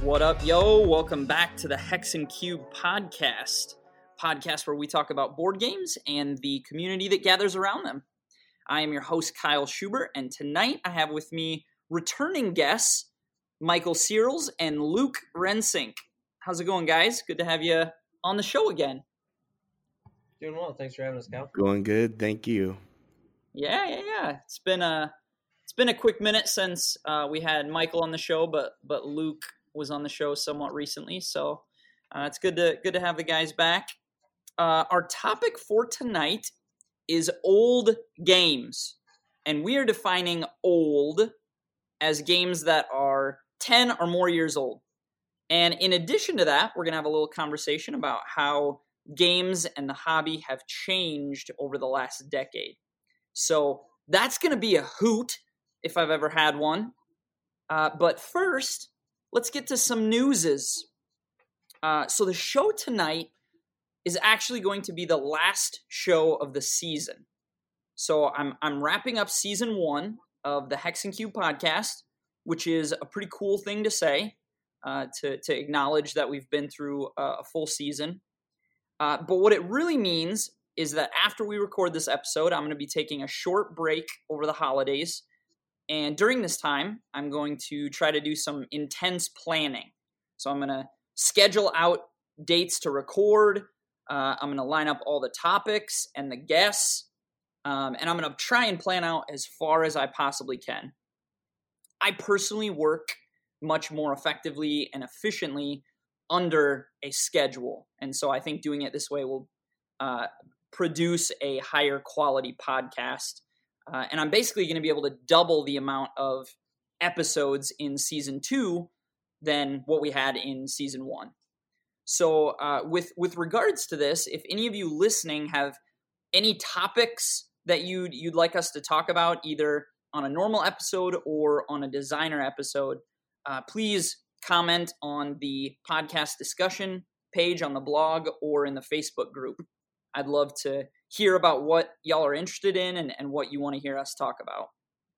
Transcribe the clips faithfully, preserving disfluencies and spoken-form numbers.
What up, yo? Welcome back to the Hex and Cube podcast, podcast where we talk about board games and the community that gathers around them. I am your host, Kyle Schubert, and tonight I have with me returning guests, Michael Searles and Luke Rensink. How's it going, guys? Good to have you on the show again. Doing well. Thanks for having us, Cal. Going good. Thank you. Yeah, yeah, yeah. It's been a it's been a quick minute since uh, we had Michael on the show, but but Luke was on the show somewhat recently, so uh, it's good to good to have the guys back. Uh, our topic for tonight is old games, and we are defining old as games that are ten or more years old. And in addition to that, we're going to have a little conversation about how games and the hobby have changed over the last decade. So that's going to be a hoot if I've ever had one. Uh, but first, let's get to some newses. Uh, so the show tonight is actually going to be the last show of the season. So I'm I'm wrapping up season one of the Hex and Cube podcast, which is a pretty cool thing to say, uh, to, to acknowledge that we've been through a, a full season. Uh, but what it really means is that after we record this episode, I'm going to be taking a short break over the holidays. And during this time, I'm going to try to do some intense planning. So I'm going to schedule out dates to record. Uh, I'm going to line up all the topics and the guests. Um, and I'm going to try and plan out as far as I possibly can. I personally work much more effectively and efficiently under a schedule. And so I think doing it this way will uh, produce a higher quality podcast. Uh, and I'm basically going to be able to double the amount of episodes in season two than what we had in season one. So uh, with, with regards to this, if any of you listening have any topics that you'd, you'd like us to talk about, either on a normal episode or on a designer episode, uh, please comment on the podcast discussion page on the blog or in the Facebook group. I'd love to hear about what y'all are interested in and, and what you want to hear us talk about.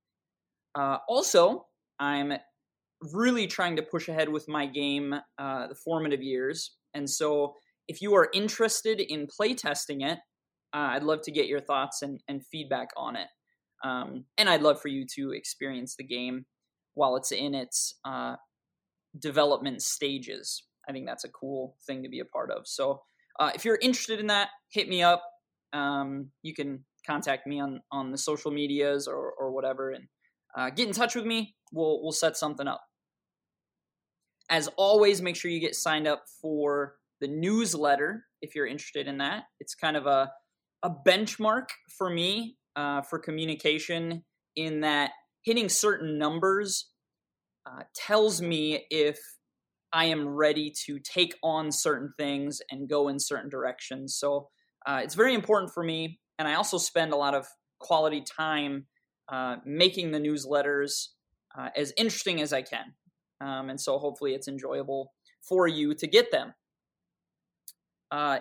Uh, also, I'm really trying to push ahead with my game, uh, The Formative Years. And so if you are interested in playtesting it, uh, I'd love to get your thoughts and, and feedback on it. Um, and I'd love for you to experience the game while it's in its uh, development stages. I think that's a cool thing to be a part of. So uh, if you're interested in that, hit me up. Um, you can contact me on, on the social medias or, or whatever, and uh, get in touch with me. We'll we'll set something up. As always, make sure you get signed up for the newsletter if you're interested in that. It's kind of a a benchmark for me uh, for communication, in that hitting certain numbers uh, tells me if I am ready to take on certain things and go in certain directions. So uh, it's very important for me. And I also spend a lot of quality time uh, making the newsletters uh, as interesting as I can. Um, and so hopefully it's enjoyable for you to get them. Uh,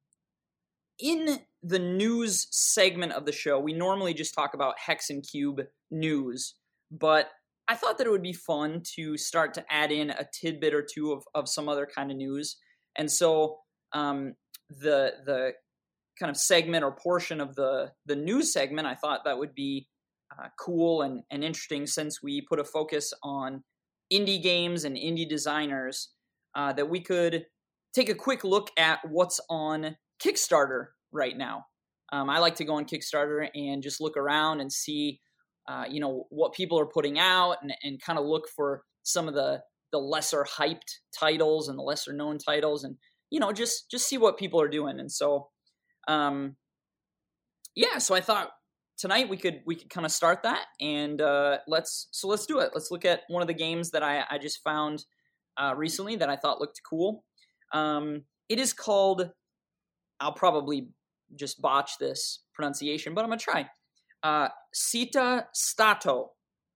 in the news segment of the show, we normally just talk about Hex and Cube news, but I thought that it would be fun to start to add in a tidbit or two of, of some other kind of news. And so um, the the kind of segment or portion of the, the news segment, I thought that would be uh, cool and, and interesting, since we put a focus on indie games and indie designers, uh, that we could take a quick look at what's on Kickstarter right now. Um, I like to go on Kickstarter and just look around and see Uh, you know, what people are putting out, and, and kind of look for some of the, the lesser hyped titles and the lesser known titles, and, you know, just, just see what people are doing. And so, um, yeah, so I thought tonight we could, we could kind of start that, and uh, let's, so let's do it. Let's look at one of the games that I, I just found uh, recently that I thought looked cool. Um, it is called, I'll probably just botch this pronunciation, but I'm going to try. Uh, Città Stato.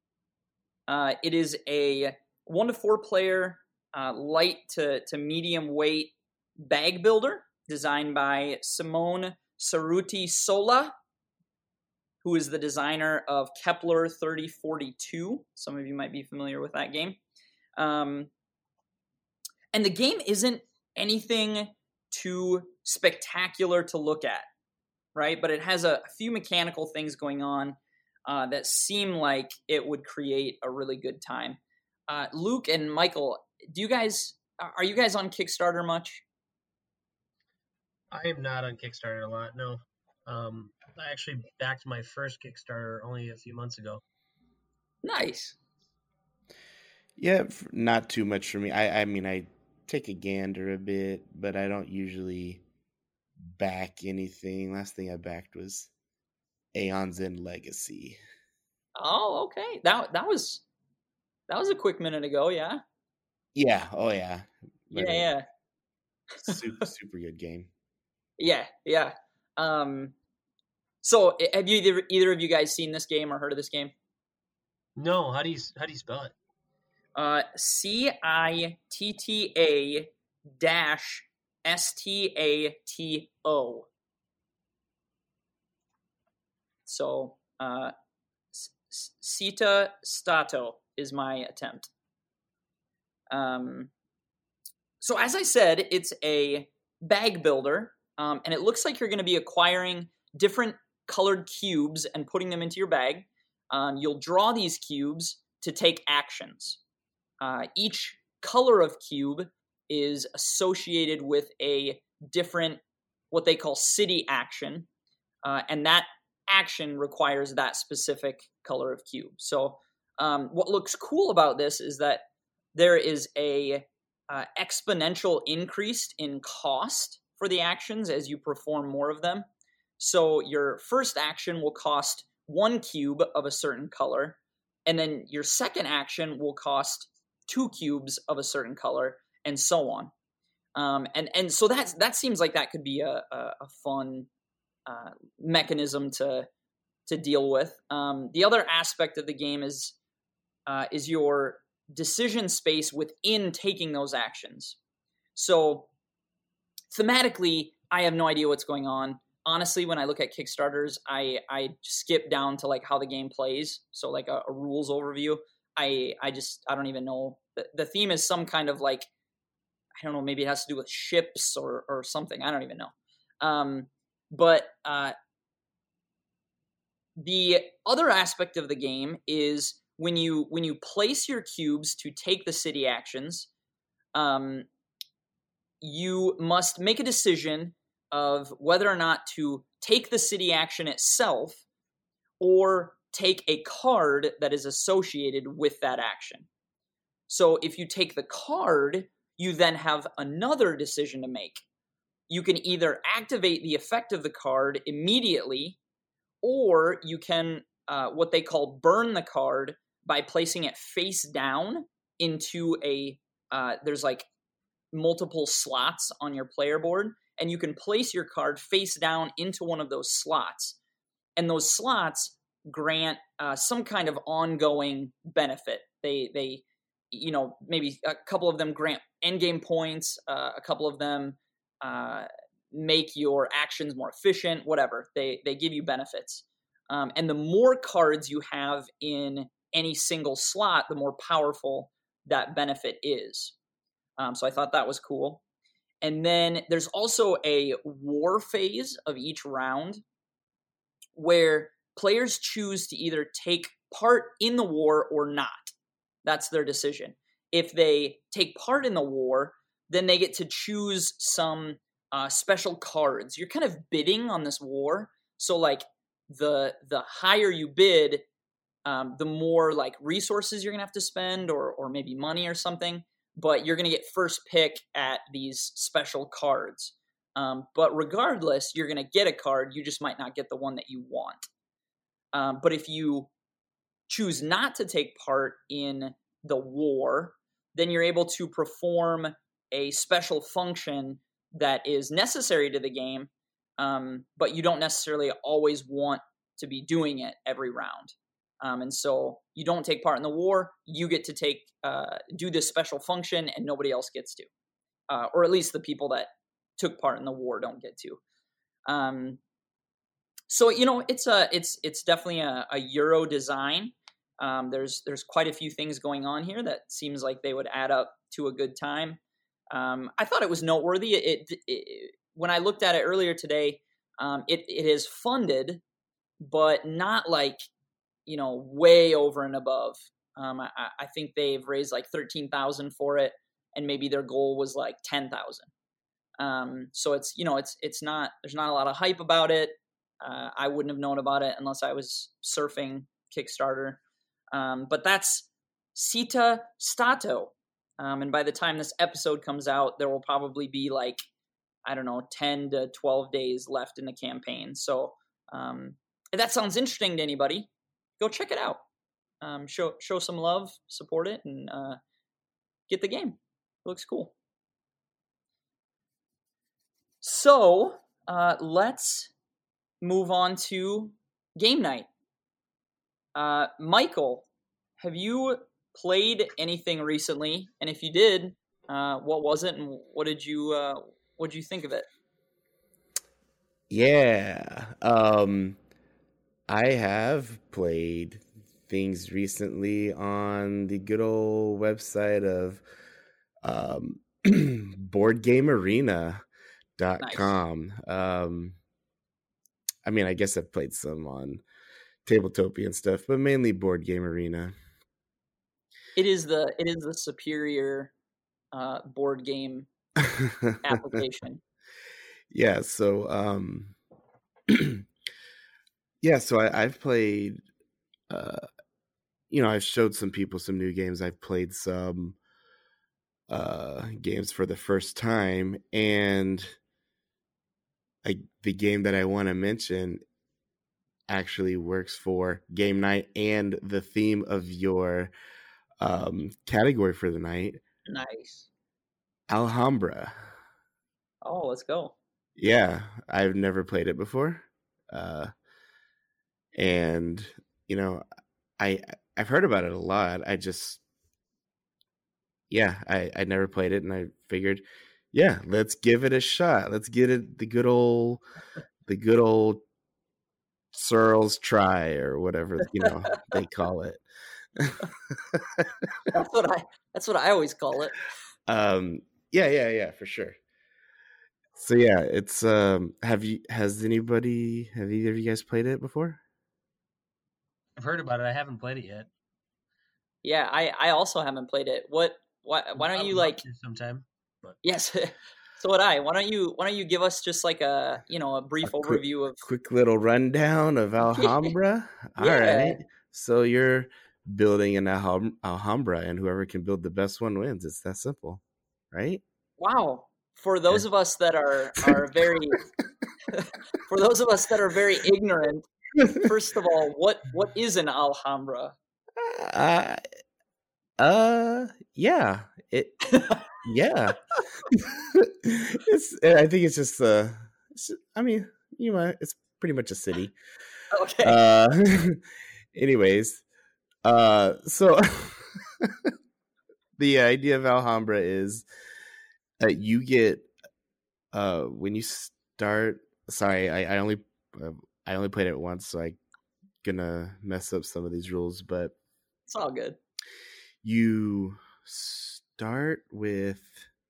Uh, it is a one to four player, uh, light to, to medium weight bag builder designed by Simone Cerruti Sola, who is the designer of Kepler thirty forty-two. Some of you might be familiar with that game. Um, and the game isn't anything too spectacular to look at, right? But it has a, a few mechanical things going on uh, that seem like it would create a really good time. Uh, Luke and Michael, do you guys are you guys on Kickstarter much? I am not on Kickstarter a lot. No, um, I actually backed my first Kickstarter only a few months ago. Nice. Yeah, not too much for me. I, I mean, I take a gander a bit, but I don't usually back anything. Last thing I backed was Aeon's End Legacy. Oh, okay. That that was that was a quick minute ago. Yeah. Yeah. Oh, yeah. But yeah, yeah. super, super good game. Yeah, yeah. Um, so, have you either, either of you guys seen this game or heard of this game? No. How do you how do you spell it? Uh, C I T T A dash S T A T O. So, uh, Cita Stato is my attempt. Um, so as I said, it's a bag builder, um, and it looks like you're going to be acquiring different colored cubes and putting them into your bag. Um, you'll draw these cubes to take actions. Uh, each color of cube is associated with a different, what they call city action, uh, and that action requires that specific color of cube. So um, what looks cool about this is that there is a uh, exponential increase in cost for the actions as you perform more of them. So your first action will cost one cube of a certain color, and then your second action will cost two cubes of a certain color, and so on. Um, and and so that's that seems like that could be a a, a fun uh, mechanism to to deal with. Um, the other aspect of the game is uh, is your decision space within taking those actions. So thematically, I have no idea what's going on. Honestly, when I look at Kickstarters, I I skip down to like how the game plays. So like a, a rules overview. I I just I don't even know. The, the theme is some kind of like, I don't know, maybe it has to do with ships or or something. I don't even know. Um, but uh, the other aspect of the game is when you when you place your cubes to take the city actions, um, you must make a decision of whether or not to take the city action itself or take a card that is associated with that action. So if you take the card, you then have another decision to make. You can either activate the effect of the card immediately, or you can, uh, what they call burn the card by placing it face down into a, uh, there's like multiple slots on your player board, and you can place your card face down into one of those slots. And those slots grant uh, some kind of ongoing benefit. They, they, you know, maybe a couple of them grant endgame points, uh, a couple of them uh, make your actions more efficient, whatever. They, they give you benefits. Um, and the more cards you have in any single slot, the more powerful that benefit is. Um, so I thought that was cool. And then there's also a war phase of each round where players choose to either take part in the war or not. That's their decision. If they take part in the war, then they get to choose some uh, special cards. You're kind of bidding on this war. So like the the higher you bid, um, the more like resources you're going to have to spend, or or maybe money or something. But you're going to get first pick at these special cards. Um, but regardless, you're going to get a card. You just might not get the one that you want. Um, but if you choose not to take part in the war, then you're able to perform a special function that is necessary to the game, um, but you don't necessarily always want to be doing it every round. Um, and so you don't take part in the war, you get to take uh, do this special function, and nobody else gets to. Uh, or at least the people that took part in the war don't get to. Um, so, you know, it's a it's it's definitely a, a Euro design. Um, there's there's quite a few things going on here that seems like they would add up to a good time. Um, I thought it was noteworthy. It, it, it when I looked at it earlier today, um, it it is funded, but not like, you know, way over and above. Um, I, I think they've raised like thirteen thousand for it, and maybe their goal was like ten thousand. Um, so it's, you know, it's it's not, there's not a lot of hype about it. Uh, I wouldn't have known about it unless I was surfing Kickstarter. Um, but that's Città Stato. Um, and by the time this episode comes out, there will probably be like, I don't know, ten to twelve days left in the campaign. So um, if that sounds interesting to anybody, go check it out. Um, show show some love, support it, and uh, get the game. It looks cool. So uh, let's move on to game night. Uh, Michael, have you played anything recently? And if you did, uh, what was it, and what did you uh, what did you think of it? Yeah, um, I have played things recently on the good old website of um, board game arena dot com. Nice. Um, I mean, I guess I've played some on Tabletopia and stuff, but mainly Board Game Arena. It is the it is the superior uh, board game application. Yeah, so um, yeah, so I, I've played. Uh, you know, I've showed some people some new games. I've played some uh, games for the first time, and I, the game that I want to mention actually works for game night and the theme of your um, category for the night. Nice. Alhambra. Oh, let's go. Yeah, I've never played it before. Uh, and, you know, I, I've heard about it a lot. I just, yeah, I, I never played it, and I figured, yeah, let's give it a shot. Let's get it the good old, the good old Searles try, or whatever, you know, they call it. That's what I, that's what I always call it. Um, yeah, yeah, yeah, for sure. So yeah, it's, um, have you, has anybody, have either of you guys played it before? I've heard about it. I haven't played it yet. Yeah, I, I also haven't played it. What, why, why don't you like sometime? But. Yes. So would I. Why don't you, why don't you give us just like a, you know, a brief a overview quick, of quick little rundown of Alhambra. Yeah. All right. So you're building an Alhambra, and whoever can build the best one wins. It's that simple, right? Wow. For those of us that are are very for those of us that are very ignorant, first of all, what what is an Alhambra? Uh, uh yeah. It yeah. It's I think it's just uh it's, I mean, you know, it's pretty much a city. Okay. Uh anyways, uh so the idea of Alhambra is that you get uh when you start sorry I, I only uh, I only played it once, so I'm gonna mess up some of these rules, but it's all good. You start with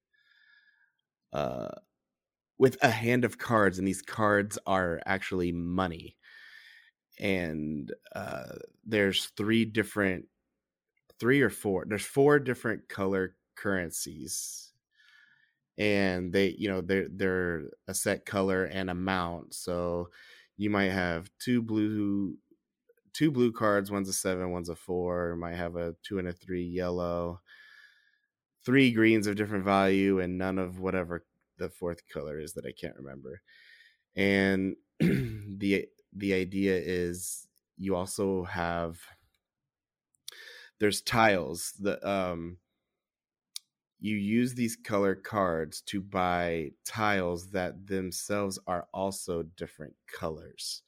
uh with a hand of cards, and these cards are actually money, and uh there's three different three or four there's four different color currencies, and they, you know, they're they're a set color and amount. So you might have two blue two blue cards, one's a seven, one's a four, you might have a two and a three yellow, three greens of different value, and none of whatever the fourth color is that I can't remember. And the the idea is you also have there's tiles. The um you use these color cards to buy tiles that themselves are also different colors.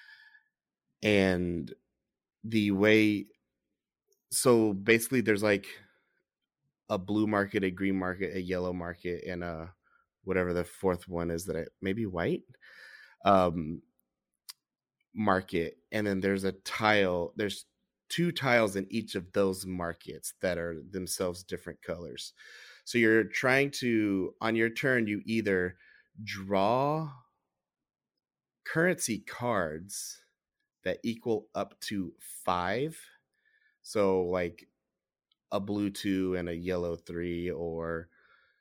And the way, so basically there's like a blue market, a green market, a yellow market, and a whatever the fourth one is that I, maybe white um, market. And then there's a tile, there's two tiles in each of those markets that are themselves different colors. So you're trying to, on your turn, you either draw currency cards that equal up to five. So like a blue two and a yellow three, or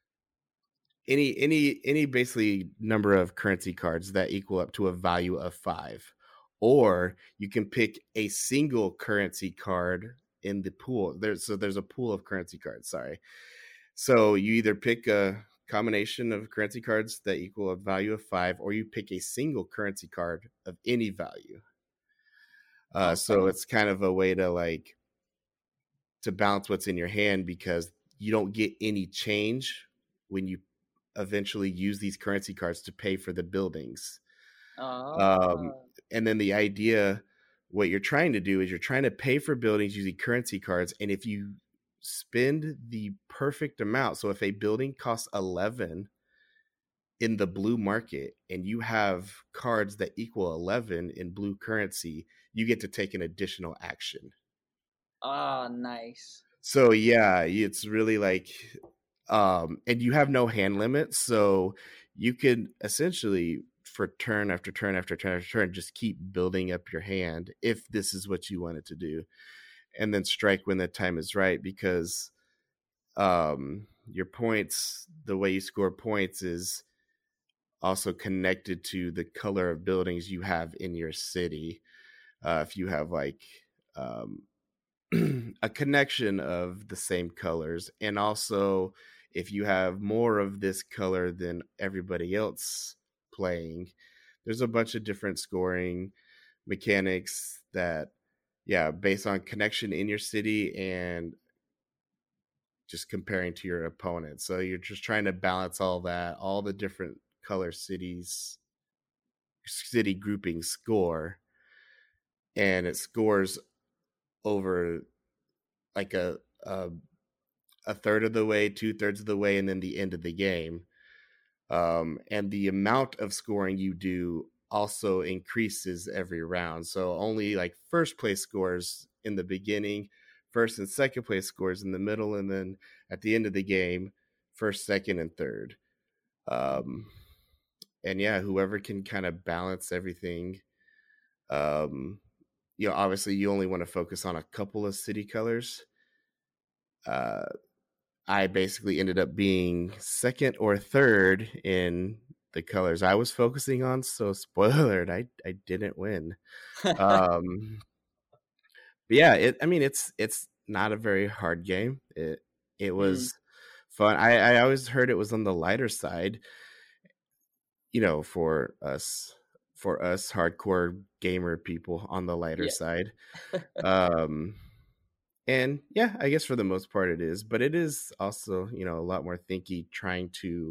any any any basically number of currency cards that equal up to a value of five. Or you can pick a single currency card in the pool. There's so there's a pool of currency cards, sorry. So you either pick a combination of currency cards that equal a value of five, or you pick a single currency card of any value. Uh, so Okay. it's kind of a way to like to balance what's in your hand, because you don't get any change when you eventually use these currency cards to pay for the buildings. Oh. Um, and then the idea, what you're trying to do is you're trying to pay for buildings using currency cards. And if you spend the perfect amount, so if a building costs eleven in the blue market and you have cards that equal eleven in blue currency, you get to take an additional action. Ah, nice. So yeah, it's really like, um, and you have no hand limit, so you could essentially, for turn after turn after turn after turn, just keep building up your hand if this is what you wanted to do, and then strike when the time is right, because um, your points, the way you score points, is also connected to the color of buildings you have in your city. Uh, if you have like um, a connection of the same colors, and also if you have more of this color than everybody else playing, there's a bunch of different scoring mechanics that, yeah, based on connection in your city and just comparing to your opponent. So you're just trying to balance all that, all the different color cities, city groupings score, and it scores over like a, a a third of the way, two thirds of the way, and then the end of the game. Um, and the amount of scoring you do also increases every round. So only like first place scores in the beginning, first and second place scores in the middle, and then at the end of the game, first, second, and third. Um, and yeah, whoever can kind of balance everything. Um, you know, obviously you only want to focus on a couple of city colors. Uh, I basically ended up being second or third in the colors I was focusing on. So spoiler alert, I, I didn't win. Um, but yeah, it, I mean, it's, it's not a very hard game. It, it was mm. fun. I, I always heard it was on the lighter side, you know, for us, for us hardcore gamer people, on the lighter yeah. side. um, And yeah, I guess for the most part it is, but it is also, you know, a lot more thinky, trying to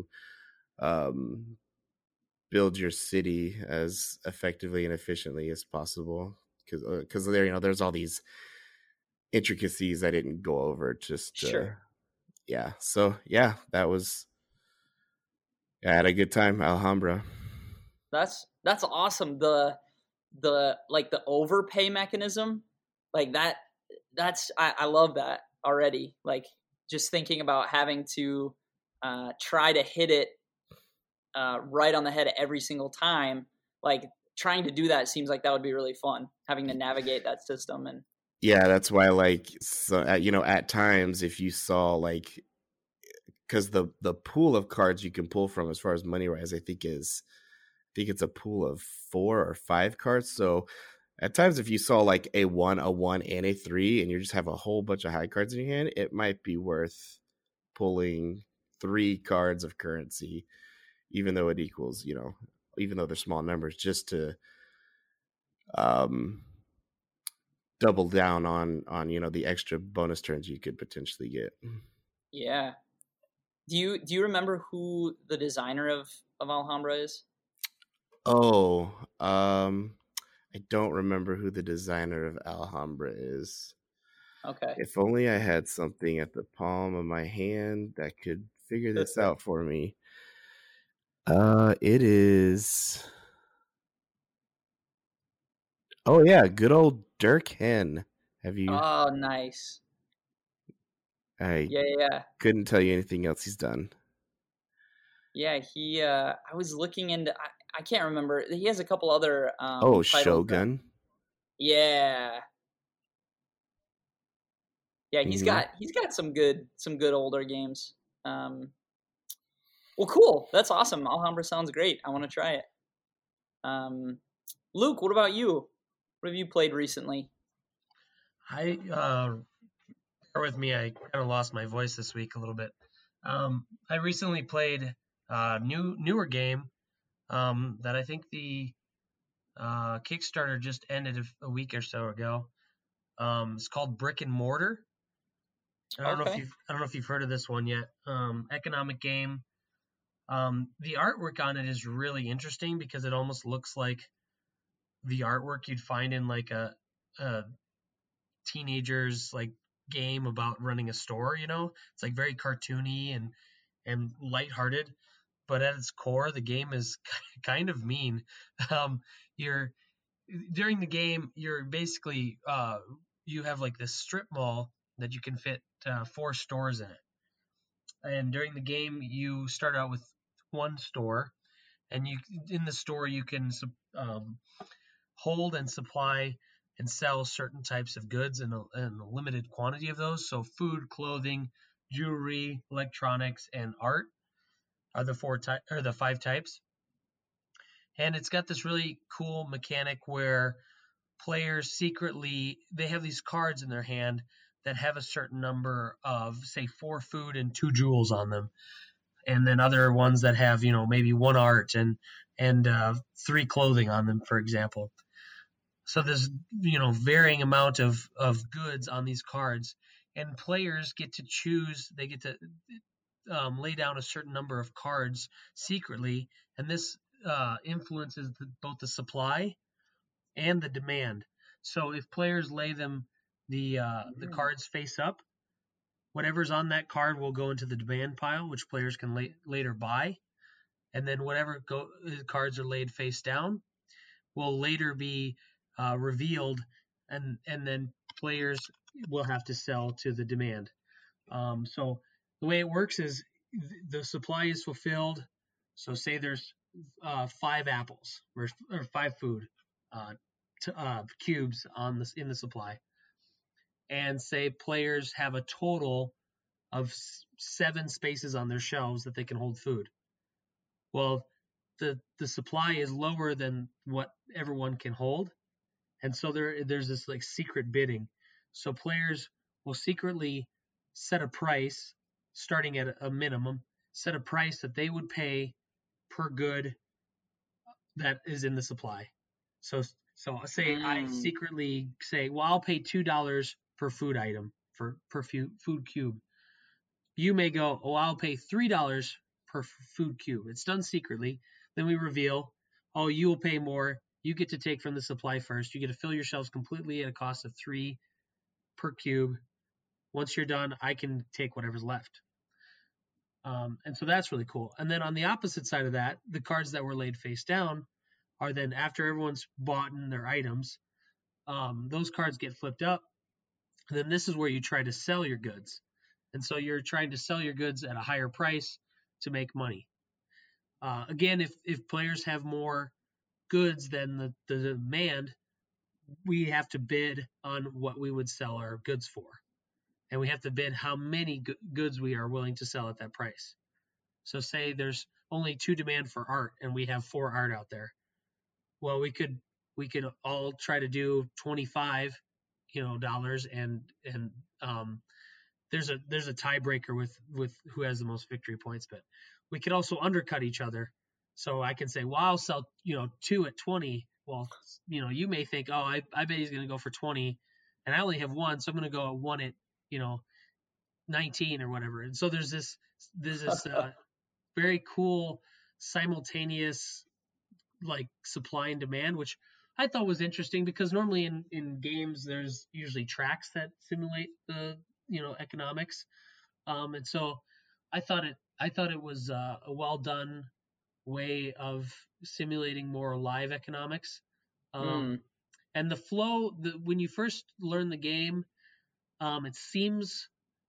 um, build your city as effectively and efficiently as possible. Because because uh, there, you know, there's all these intricacies I didn't go over. Just uh, sure, yeah. So yeah, that was. Yeah, I had a good time, Alhambra. That's that's awesome. The the like the overpay mechanism, like that. That's I, I love that already. Like just thinking about having to uh, try to hit it uh, right on the head every single time. Like trying to do that seems like that would be really fun. Having to navigate that system. And yeah, that's why like so uh, you know, at times if you saw like, because the the pool of cards you can pull from as far as money rise, I think is I think it's a pool of four or five cards. So at times, if you saw like a one, a one, and a three, and you just have a whole bunch of high cards in your hand, it might be worth pulling three cards of currency, even though it equals, you know, even though they're small numbers, just to um, double down on on you know the extra bonus turns you could potentially get. Yeah. Do you do you remember who the designer of of Alhambra is? Oh, um. I don't remember who the designer of Alhambra is. Okay. If only I had something at the palm of my hand that could figure this out for me. Uh, it is. Oh yeah, good old Dirk Henn. Have you? Oh, nice. I Yeah, yeah, couldn't tell you anything else he's done. yeah. He, uh, I was looking into. I, I can't remember. He has a couple other um, Oh, titles. That, Shogun. yeah, yeah. He's Mhm. got he's got some good some good older games. Um, well, cool. That's awesome. Alhambra sounds great. I want to try it. Um, Luke, what about you? What have you played recently? I uh, bear with me. I kind of lost my voice this week a little bit. Um, I recently played a new newer game um, that I think the uh, Kickstarter just ended a, a week or so ago. Um, it's called Brick and Mortar. I don't know if Okay. you've I don't know if you've heard of this one yet. Um, economic game. Um, the artwork on it is really interesting because it almost looks like the artwork you'd find in like a, a teenager's like game about running a store. You know, it's like very cartoony and and lighthearted, but at its core, the game is kind of mean. Um, you're during the game, you're basically uh, you have like this strip mall that you can fit uh, four stores in it. And during the game, you start out with one store, and you in the store you can um, hold and supply and sell certain types of goods in a, in a limited quantity of those. So food, clothing, jewelry, electronics, and art are the four ty- or the five types. And it's got this really cool mechanic where players secretly they have these cards in their hand that have a certain number of, say, four food and two jewels on them, and then other ones that have, you know, maybe one art and and uh, three clothing on them, for example. So there's, you know, varying amount of of goods on these cards, and players get to choose. They get to um, lay down a certain number of cards secretly, and this uh, influences the, both the supply and the demand. So if players lay them the uh, the cards face up, whatever's on that card will go into the demand pile, which players can la- later buy, and then whatever go- cards are laid face down will later be uh, revealed, and and then players will have to sell to the demand. Um, so the way it works is the supply is fulfilled. So say there's uh, five apples or, or five food uh, to, uh, cubes on this in the supply, and say players have a total of seven spaces on their shelves that they can hold food. Well, the the supply is lower than what everyone can hold, and so there there's this like secret bidding. So players will secretly set a price starting at a minimum, set a price that they would pay per good that is in the supply. So so say I Mm. secretly say, well, I'll pay two dollars per food item for per food cube. You may go, oh, I'll pay three dollars per food cube. It's done secretly. Then we reveal, oh, you will pay more. You get to take from the supply first. You get to fill your shelves completely at a cost of three per cube. Once you're done, I can take whatever's left. Um, and so that's really cool. And then on the opposite side of that, the cards that were laid face down are then after everyone's bought in their items, um, those cards get flipped up. And then this is where you try to sell your goods. And so you're trying to sell your goods at a higher price to make money. Uh, again, if, if players have more goods than the, the demand, we have to bid on what we would sell our goods for. And we have to bid how many goods we are willing to sell at that price. So say there's only two demand for art and we have four art out there. Well, we could we could all try to do twenty-five, you know, dollars and and um, there's a there's a tiebreaker with with who has the most victory points, but we could also undercut each other. So I can say, well, I'll sell, you know, two at twenty. Well, you know, you may think, oh, I, I bet he's going to go for twenty, and I only have one, so I'm going to go at one at, you know, nineteen or whatever. And so there's this there's this uh, very cool simultaneous like supply and demand, which I thought was interesting because normally in, in games there's usually tracks that simulate the, you know, economics. Um, and so I thought it I thought it was uh, a well done way of simulating more live economics. Um, Mm. and the flow, the, when you first learn the game, um, it seems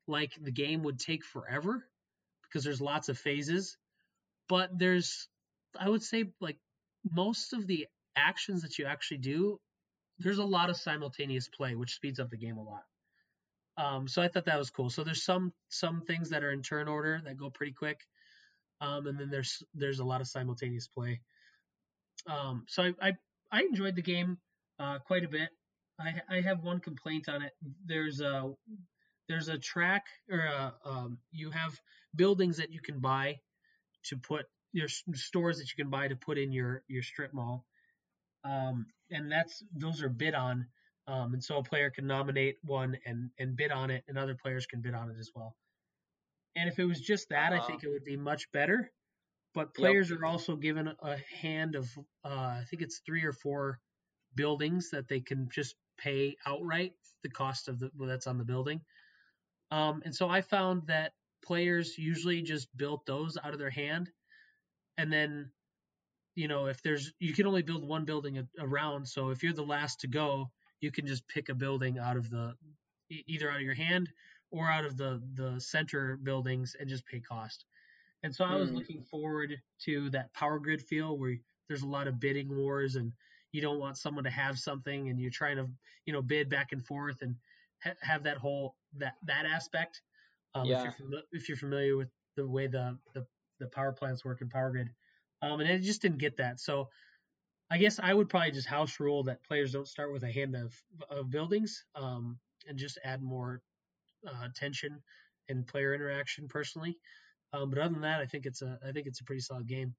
like the game would take forever because there's lots of phases. But there's, I would say, like most of the actions that you actually do, there's a lot of simultaneous play, which speeds up the game a lot. Um, so I thought that was cool. So there's some some things that are in turn order that go pretty quick, um, and then there's there's a lot of simultaneous play. Um, so I, I I enjoyed the game uh, quite a bit. I I have one complaint on it. There's a there's a track or a, um, you have buildings that you can buy to put your stores that you can buy to put in your your strip mall, um, and that's those are bid on. Um, and so a player can nominate one and, and bid on it, and other players can bid on it as well. And if it was just that, uh, I think it would be much better. But players yep. are also given a hand of, uh, I think it's three or four buildings that they can just pay outright the cost of the well, that's on the building. Um, and so I found that players usually just built those out of their hand, and then, you know, if there's you can only build one building around. So if you're the last to go, you can just pick a building out of the either out of your hand or out of the the center buildings and just pay cost. And so I was mm. looking forward to that power grid feel where there's a lot of bidding wars and you don't want someone to have something and you're trying to, you know, bid back and forth and ha- have that whole that that aspect. Um, yeah. if, you're, if you're familiar with the way the, the the power plants work in power grid, um, and I just didn't get that. So I guess I would probably just house rule that players don't start with a hand of, of buildings, um, and just add more uh, tension and player interaction personally. Um, but other than that, I think it's a I think it's a pretty solid game.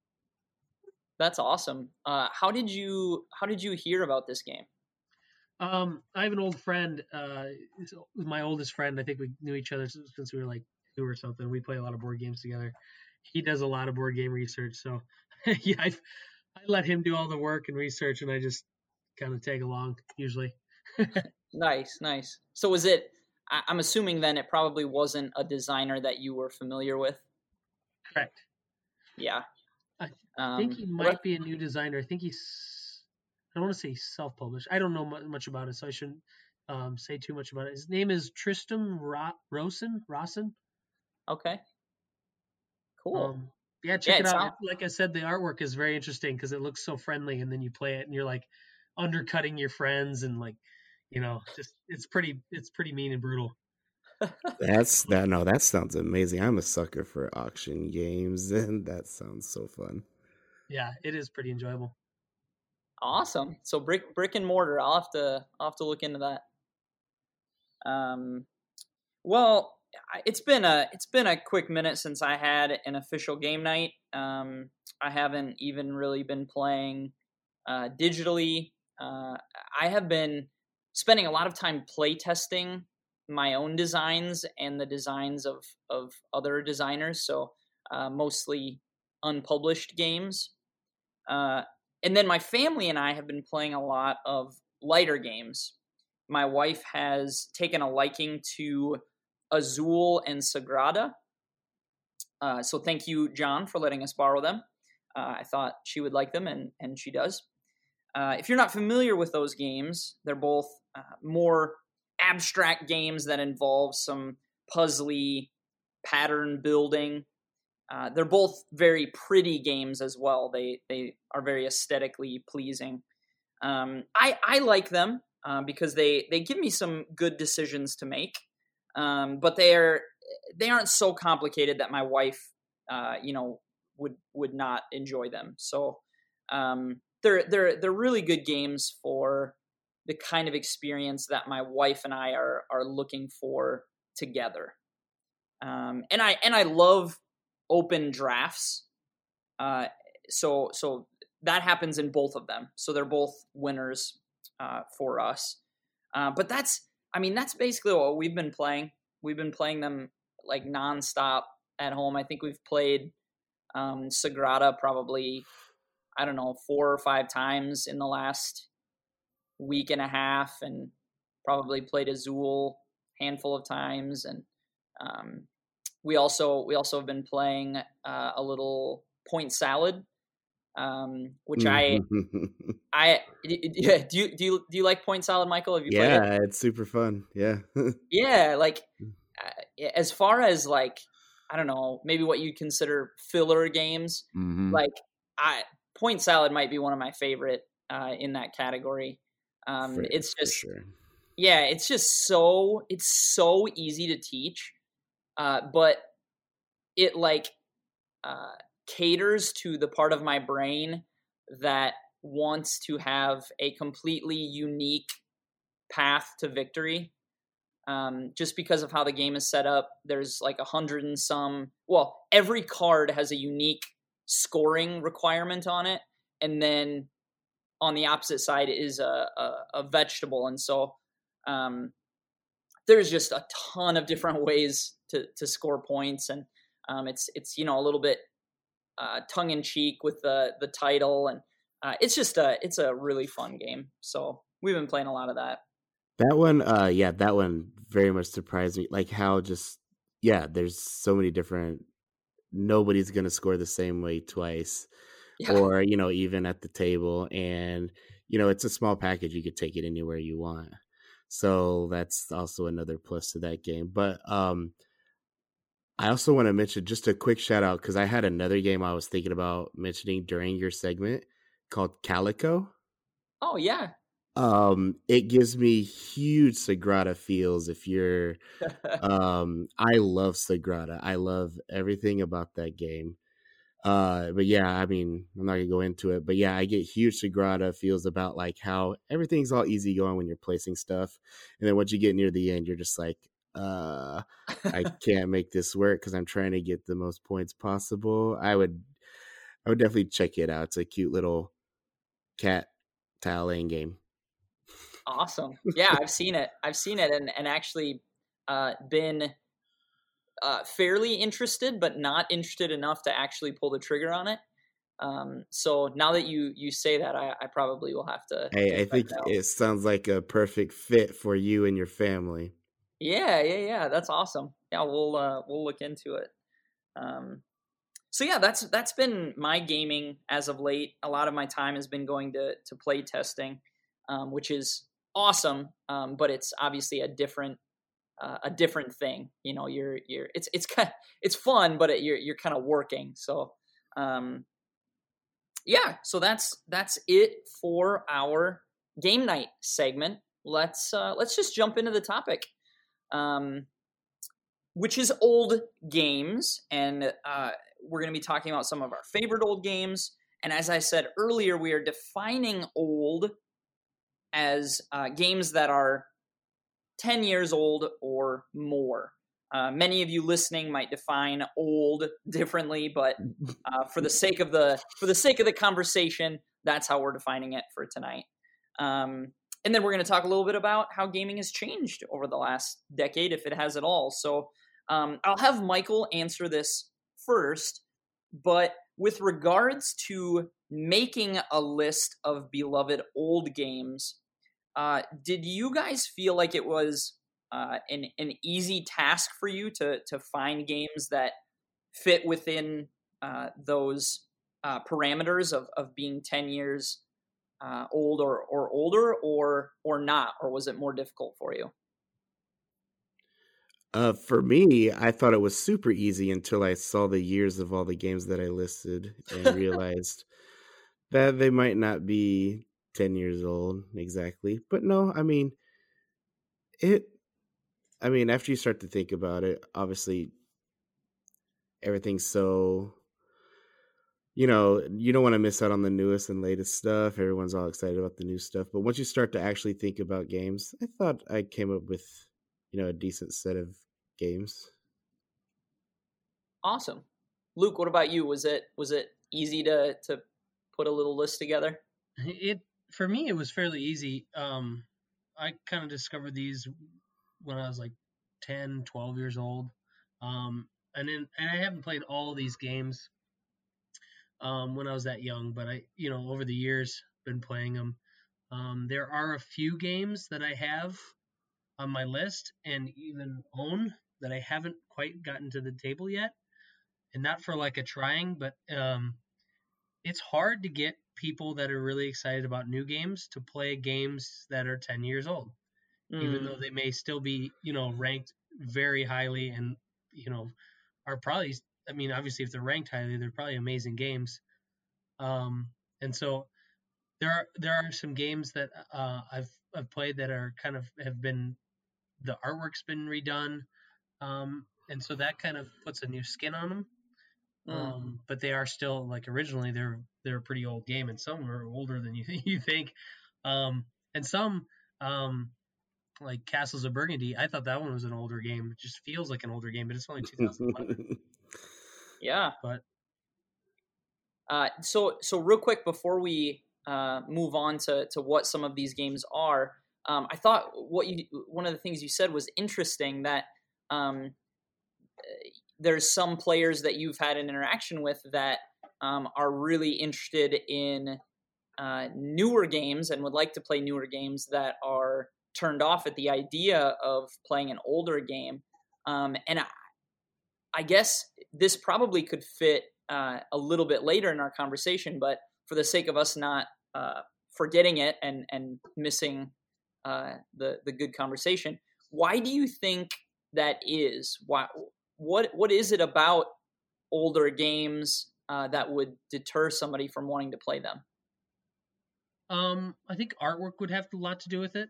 That's awesome. Uh, how did you how did you hear about this game? Um, I have an old friend, uh, my oldest friend. I think we knew each other since we were like two or something. We play a lot of board games together. He does a lot of board game research, so yeah, I've, I let him do all the work and research, and I just kind of tag along usually. Nice, nice. So was it, I'm assuming then it probably wasn't a designer that you were familiar with? Correct. Yeah. I um, think he might what? be a new designer. I think he's, I don't want to say self-published. I don't know much about it, so I shouldn't um, say too much about it. His name is Tristan Ro- Rosen. Rosen. Okay. Cool. Um, Yeah, check yeah, it out. Not... Like I said, the artwork is very interesting because it looks so friendly, and then you play it, and you're like undercutting your friends, and like, you know, just it's pretty, it's pretty mean and brutal. That's that. No, that sounds amazing. I'm a sucker for auction games, and that sounds so fun. Yeah, it is pretty enjoyable. Awesome. So brick, brick and mortar. I'll have to, I'll have to look into that. Um, well. It's been a it's been a quick minute since I had an official game night. Um, I haven't even really been playing uh, digitally. Uh, I have been spending a lot of time play testing my own designs and the designs of of other designers. So uh, mostly unpublished games. Uh, and then my family and I have been playing a lot of lighter games. My wife has taken a liking to Azul and Sagrada. Uh, so thank you, John, for letting us borrow them. Uh, I thought she would like them, and, and she does. Uh, if you're not familiar with those games, they're both uh, more abstract games that involve some puzzly pattern building. Uh, they're both very pretty games as well. They they are very aesthetically pleasing. Um, I, I like them uh, because they, they give me some good decisions to make. Um, but they are they aren't so complicated that my wife, uh, you know, would would not enjoy them. So um, they're they're they're really good games for the kind of experience that my wife and I are are looking for together. Um, and I and I love open drafts. Uh, so so that happens in both of them. So they're both winners uh, for us. Uh, but that's. I mean, that's basically what we've been playing. We've been playing them like nonstop at home. I think we've played um, Sagrada probably, I don't know, four or five times in the last week and a half, and probably played Azul a handful of times. And um, we also we also have been playing uh, a little Point Salad, um, which I I yeah. Do you do you do you like Point Salad, Michael? Have you yeah, played it? It's super fun. Yeah. Yeah, like as far as like, I don't know, maybe what you consider filler games, Mm-hmm. like I Point Salad might be one of my favorite uh, in that category. Um, For, it's for just, sure. yeah, it's just so, it's so easy to teach, uh, but it like uh, caters to the part of my brain that wants to have a completely unique path to victory. Um, just because of how the game is set up, there's like a hundred and some. Well, every card has a unique scoring requirement on it, and then on the opposite side is a a, a vegetable, and so um, there's just a ton of different ways to to score points, and um, it's it's you know a little bit uh, tongue in cheek with the the title, and uh, it's just a it's a really fun game. So we've been playing a lot of that. That one, uh, yeah, that one very much surprised me. Like how just, yeah, there's so many different. Nobody's gonna score the same way twice, Yeah. or you know, even at the table, and you know, it's a small package. You could take it anywhere you want. So that's also another plus to that game. But um, I also want to mention just a quick shout out because I had another game I was thinking about mentioning during your segment called Calico. Oh yeah. Um, it gives me huge Sagrada feels. If you're, um, I love Sagrada. I love everything about that game. Uh, but yeah, I mean, I'm not gonna go into it, but yeah, I get huge Sagrada feels about like how everything's all easy going when you're placing stuff, and then once you get near the end, you're just like, uh, I can't make this work because I'm trying to get the most points possible. I would, I would definitely check it out. It's a cute little cat tile laying game. Awesome. Yeah, I've seen it. I've seen it and, and actually uh, been uh, fairly interested, but not interested enough to actually pull the trigger on it. Um, so now that you you say that, I, I probably will have to. Hey, to I check think it out. it sounds like a perfect fit for you and your family. Yeah, yeah, yeah. That's awesome. Yeah, we'll uh, we'll look into it. Um, so yeah, that's that's been my gaming as of late. A lot of my time has been going to to play testing, um, which is awesome. Um, but it's obviously a different uh, a different thing. You know, you're you're it's it's kind of, it's fun, but it, you're you're kind of working. So um, yeah, so that's that's it for our game night segment. Let's uh, let's just jump into the topic. Um, which is old games, and uh, we're going to be talking about some of our favorite old games. And as I said earlier, we are defining old as uh, games that are ten years old or more. Uh, many of you listening might define old differently, but uh, for the sake of the for the sake of the conversation, that's how we're defining it for tonight. Um, and then we're going to talk a little bit about how gaming has changed over the last decade, if it has at all. So um, I'll have Michael answer this first, but with regards to making a list of beloved old games, uh, did you guys feel like it was uh, an an easy task for you to to find games that fit within uh, those uh, parameters of, of being ten years uh, old or, or older, or or not, or was it more difficult for you? Uh, for me, I thought it was super easy until I saw the years of all the games that I listed and realized that they might not be ten years old exactly. But no, I mean, it, I mean, after you start to think about it, obviously everything's so, you know, you don't want to miss out on the newest and latest stuff. Everyone's all excited about the new stuff. But once you start to actually think about games, I thought I came up with, you know, a decent set of games. Awesome. Luke, what about you? Was it was it easy to to put a little list together? It for me, it was fairly easy. Um, I kind of discovered these when I was like ten, twelve years old. Um, and then and I haven't played all of these games um, when I was that young, but I, you know, over the years been playing them. Um, there are a few games that I have on my list and even own that I haven't quite gotten to the table yet, and not for like a trying, but um, it's hard to get people that are really excited about new games to play games that are ten years old, even Mm, though they may still be, you know, ranked very highly, and you know, are probably. I mean, obviously, if they're ranked highly, they're probably amazing games. Um, and so there are there are some games that uh, I've I've played that are kind of have been the artwork's been redone, um, and so that kind of puts a new skin on them. Mm. Um, but they are still like originally they're they're a pretty old game, and some are older than you you think, um, and some um, like Castles of Burgundy. I thought that one was an older game. It just feels like an older game, but it's only two thousand eleven. Yeah. But uh, so so real quick before we uh, move on to to what some of these games are, um, I thought what you one of the things you said was interesting that. Um, there's some players that you've had an interaction with that um, are really interested in uh, newer games and would like to play newer games that are turned off at the idea of playing an older game. Um, and I, I guess this probably could fit uh, a little bit later in our conversation, but for the sake of us not uh, forgetting it and, and missing uh, the, the good conversation, why do you think that is? Why? What what is it about older games uh, that would deter somebody from wanting to play them? Um, I think artwork would have a lot to do with it.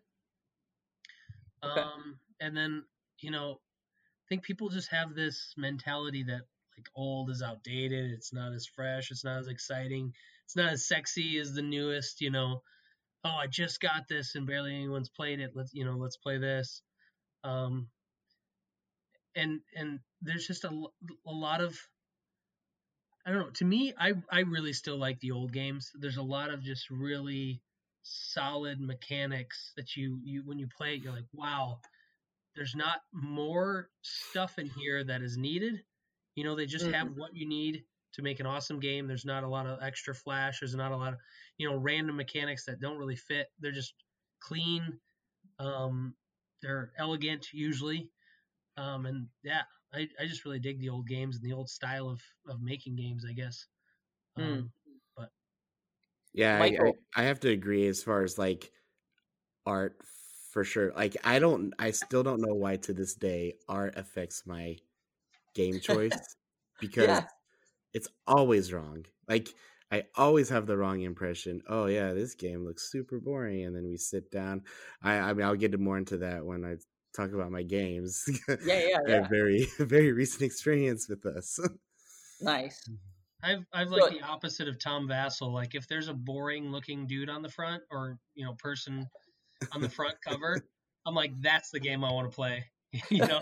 Okay. Um, and then you know, I think people just have this mentality that like old is outdated. It's not as fresh. It's not as exciting. It's not as sexy as the newest. You know, oh, I just got this and barely anyone's played it. Let's you know, let's play this. Um, and and there's just a, a lot of I don't know. To me, I I really still like the old games. There's a lot of just really solid mechanics that you you when you play it, you're like, wow. There's not more stuff in here that is needed. You know, they just mm-hmm. have what you need to make an awesome game. There's not a lot of extra flash. There's not a lot of you know random mechanics that don't really fit. They're just clean. Um, they're elegant usually. Um, and yeah, I, I just really dig the old games and the old style of, of making games, I guess. Um, mm. But yeah, I, I, I have to agree as far as like art for sure. Like I don't, I still don't know why to this day art affects my game choice because yeah. it's always wrong. Like I always have the wrong impression. Oh yeah, this game looks super boring, and then we sit down. I, I mean, I'll get more into that when I talk about my games. Yeah, yeah, yeah. A very, very recent experience with us. Nice. I've I've like the opposite of Tom Vassell. Like if there's a boring looking dude on the front or you know person on the front cover, I'm like that's the game I want to play. You know.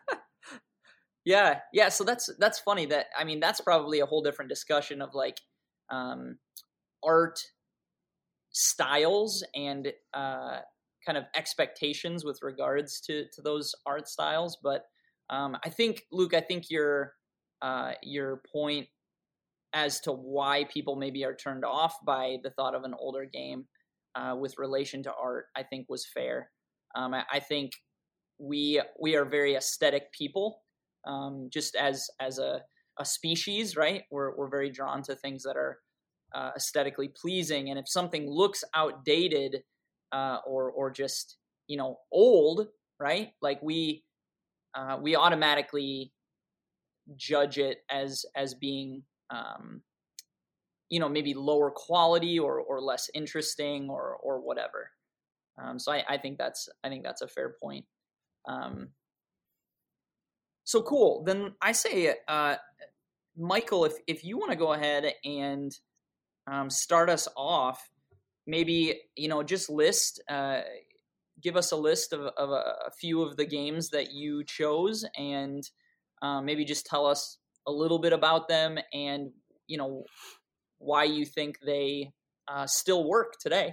Yeah, yeah. So that's that's funny. That I mean, that's probably a whole different discussion of like um, art styles and uh, kind of expectations with regards to to those art styles. But um, I think, Luke, I think your uh, your point as to why people maybe are turned off by the thought of an older game uh, with relation to art, I think was fair. Um, I, I think we we are very aesthetic people. Um, just as as a, a species, right? We're we're very drawn to things that are uh, aesthetically pleasing, and if something looks outdated uh, or or just you know old, right? Like we uh, we automatically judge it as as being um, you know maybe lower quality or or less interesting or or whatever. Um, so I, I think that's I think that's a fair point. Um, So cool. Then I say, uh, Michael, if, if you want to go ahead and um, start us off, maybe, you know, just list, uh, give us a list of, of a, a few of the games that you chose and uh, maybe just tell us a little bit about them and, you know, why you think they uh, still work today.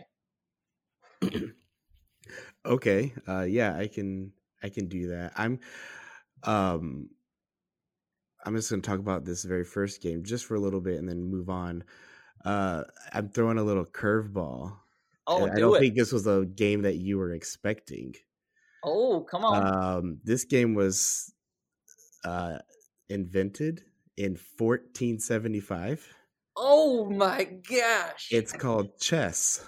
Okay. Uh, yeah, I can, I can do that. I'm, Um, I'm just going to talk about this very first game just for a little bit and then move on. Uh, I'm throwing a little curveball. Oh, do I don't it. think this was a game that you were expecting. Oh, come on. Um, this game was uh, invented in fourteen seventy-five. Oh my gosh. It's called chess.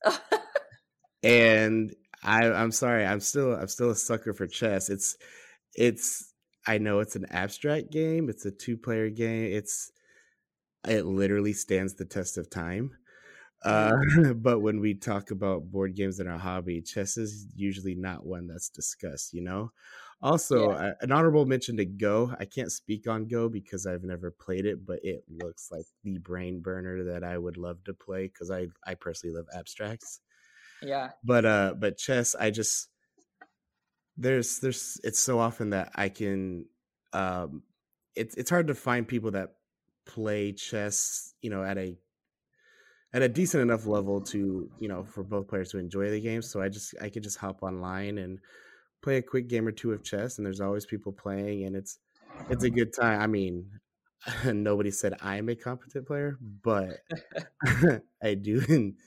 And I, I'm sorry, I'm still I'm still a sucker for chess. It's it's I know it's an abstract game. It's a two-player game. It's it literally stands the test of time. Uh, Mm. but when we talk about board games in our hobby, chess is usually not one that's discussed, you know? Also, Yeah. uh, an honorable mention to Go. I can't speak on Go because I've never played it, but it looks like the brain burner that I would love to play because I, I personally love abstracts. Yeah. But uh, but chess, I just there's there's it's so often that I can um, it's it's hard to find people that play chess, you know, at a at a decent enough level to, you know, for both players to enjoy the game. So I just I could just hop online and play a quick game or two of chess, and there's always people playing, and it's it's a good time. I mean, nobody said I'm a competent player, but I do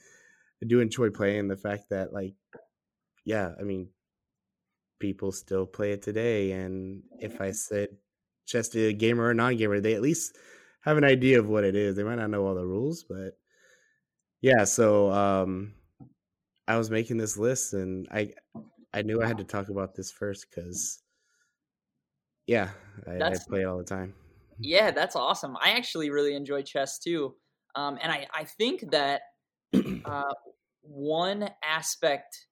I do enjoy playing. The fact that, like, yeah, I mean, people still play it today, and if I said chess to a gamer or a non-gamer, they at least have an idea of what it is. They might not know all the rules, but yeah. So um, I was making this list, and I I knew I had to talk about this first because yeah, I, I That's play it all the time. yeah, that's awesome. I actually really enjoy chess too. Um, and I, I think that uh, one aspect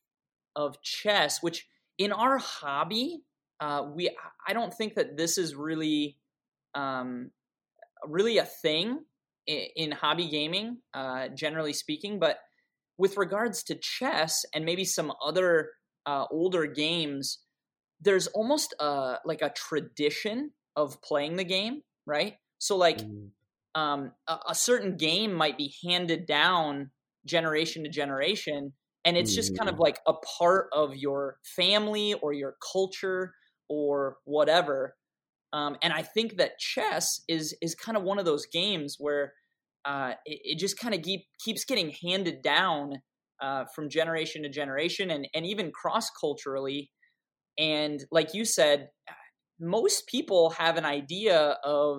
of chess, which in our hobby, uh, we I don't think that this is really um, really a thing in, in hobby gaming, uh, generally speaking. But with regards to chess and maybe some other uh, older games, there's almost a, like a tradition of playing the game, right? So like Mhm. um, a, a certain game might be handed down generation to generation, and it's just kind of Mhm. like a part of your family or your culture or whatever. Um, and I think that chess is is kind of one of those games where uh, it, it just kind of keep, keeps getting handed down uh, from generation to generation, and and even cross culturally. And like you said, most people have an idea of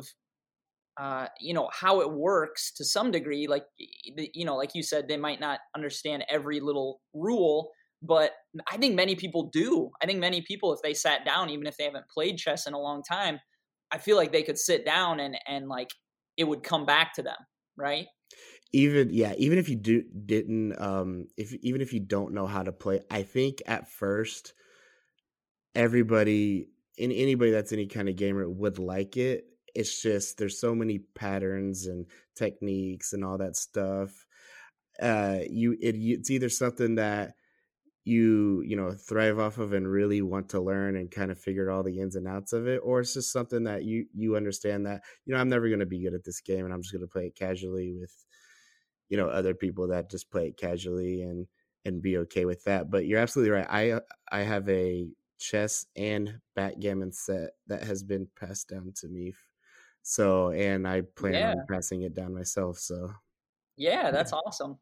uh, you know how it works to some degree. Like you know, like you said, they might not understand every little rule, but I think many people do. I think many people, if they sat down, even if they haven't played chess in a long time, I feel like they could sit down and and like it would come back to them, right? Even yeah, even if you do didn't um if even if you don't know how to play, I think at first everybody and anybody that's any kind of gamer would like it. It's just there's so many patterns and techniques and all that stuff. Uh you it, it's either something that you you know thrive off of and really want to learn and kind of figure all the ins and outs of it, or it's just something that you you understand that, you know, I'm never going to be good at this game and I'm just going to play it casually with, you know, other people that just play it casually and and be okay with that. But you're absolutely right. I I have a chess and backgammon set that has been passed down to me. So, and I plan Yeah, on passing it down myself. So, yeah, that's awesome.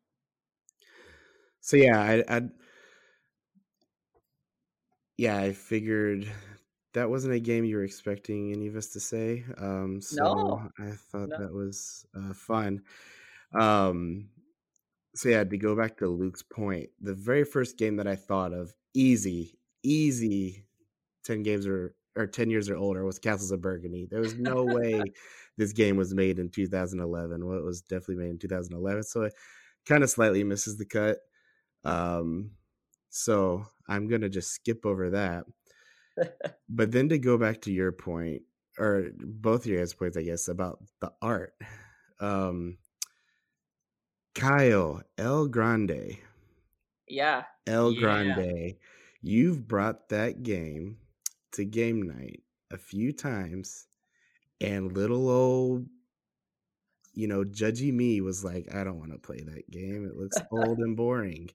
so yeah, I, I yeah, I figured that wasn't a game you were expecting any of us to say. Um, so No, I thought no, that was uh, fun. Um, so yeah, to go back to Luke's point, the very first game that I thought of, easy, easy, ten games or or ten years or older, was Castles of Burgundy. There was no way this game was made in two thousand eleven. Well, it was definitely made in two thousand eleven, so it kind of slightly misses the cut. Um, so I'm gonna just skip over that. But then to go back to your point, or both your guys' points, I guess, about the art. Um, Kyle, El Grande. yeah, El yeah, Grande, you've brought that game to game night a few times, and little old, you know, judgy me was like, I don't want to play that game. It looks old and boring.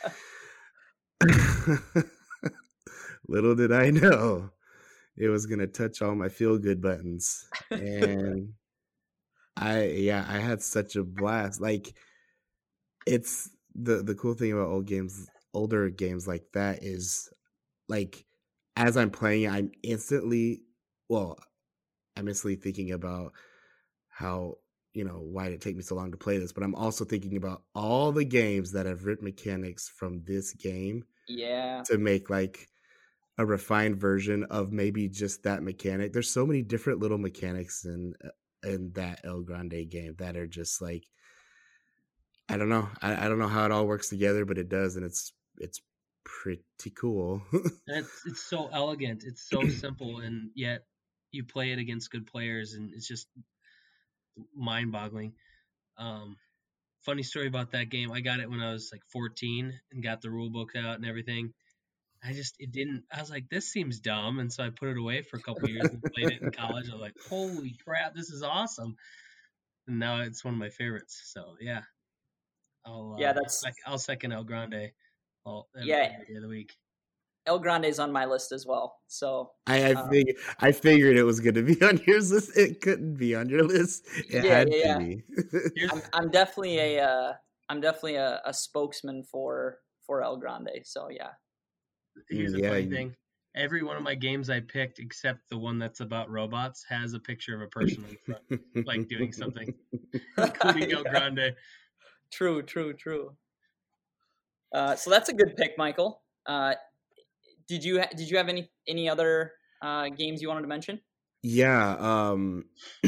Little did I know it was going to touch all my feel good buttons. And I, yeah, I had such a blast. Like, it's the, the cool thing about old games, older games like that is, like, as I'm playing it, I'm instantly, well, I'm instantly thinking about how, you know, why did it take me so long to play this? But I'm also thinking about all the games that have ripped mechanics from this game yeah, to make, like, a refined version of maybe just that mechanic. There's so many different little mechanics in in that El Grande game that are just like, I don't know. I, I don't know how it all works together, but it does, and it's it's pretty cool. And it's it's so elegant. It's so simple, and yet you play it against good players, and it's just mind-boggling. Um, funny story about that game. I got it when I was like fourteen and got the rule book out and everything. I just it didn't. I was like, this seems dumb, and so I put it away for a couple of years and played it in college. I was like, holy crap, this is awesome! And now it's one of my favorites. So yeah. I'll, uh, Yeah, that's I'll, sec- I'll second El Grande all every, Yeah. every day of the week. El Grande's on my list as well. So I I, Um, fig- I figured it was going to be on yours list. It couldn't be on your list. It Yeah, had yeah, to yeah. be. Here's, I'm, I'm definitely a uh, I'm definitely a, a spokesman for for El Grande. So yeah. here's a Yeah, funny you- thing. Every one of my games I picked, except the one that's about robots, has a picture of a person on the front, like doing something, including El Yeah. Grande. True, true, true. Uh, so that's a good pick, Michael. Uh, did you ha- did you have any any other uh, games you wanted to mention? Yeah. Um.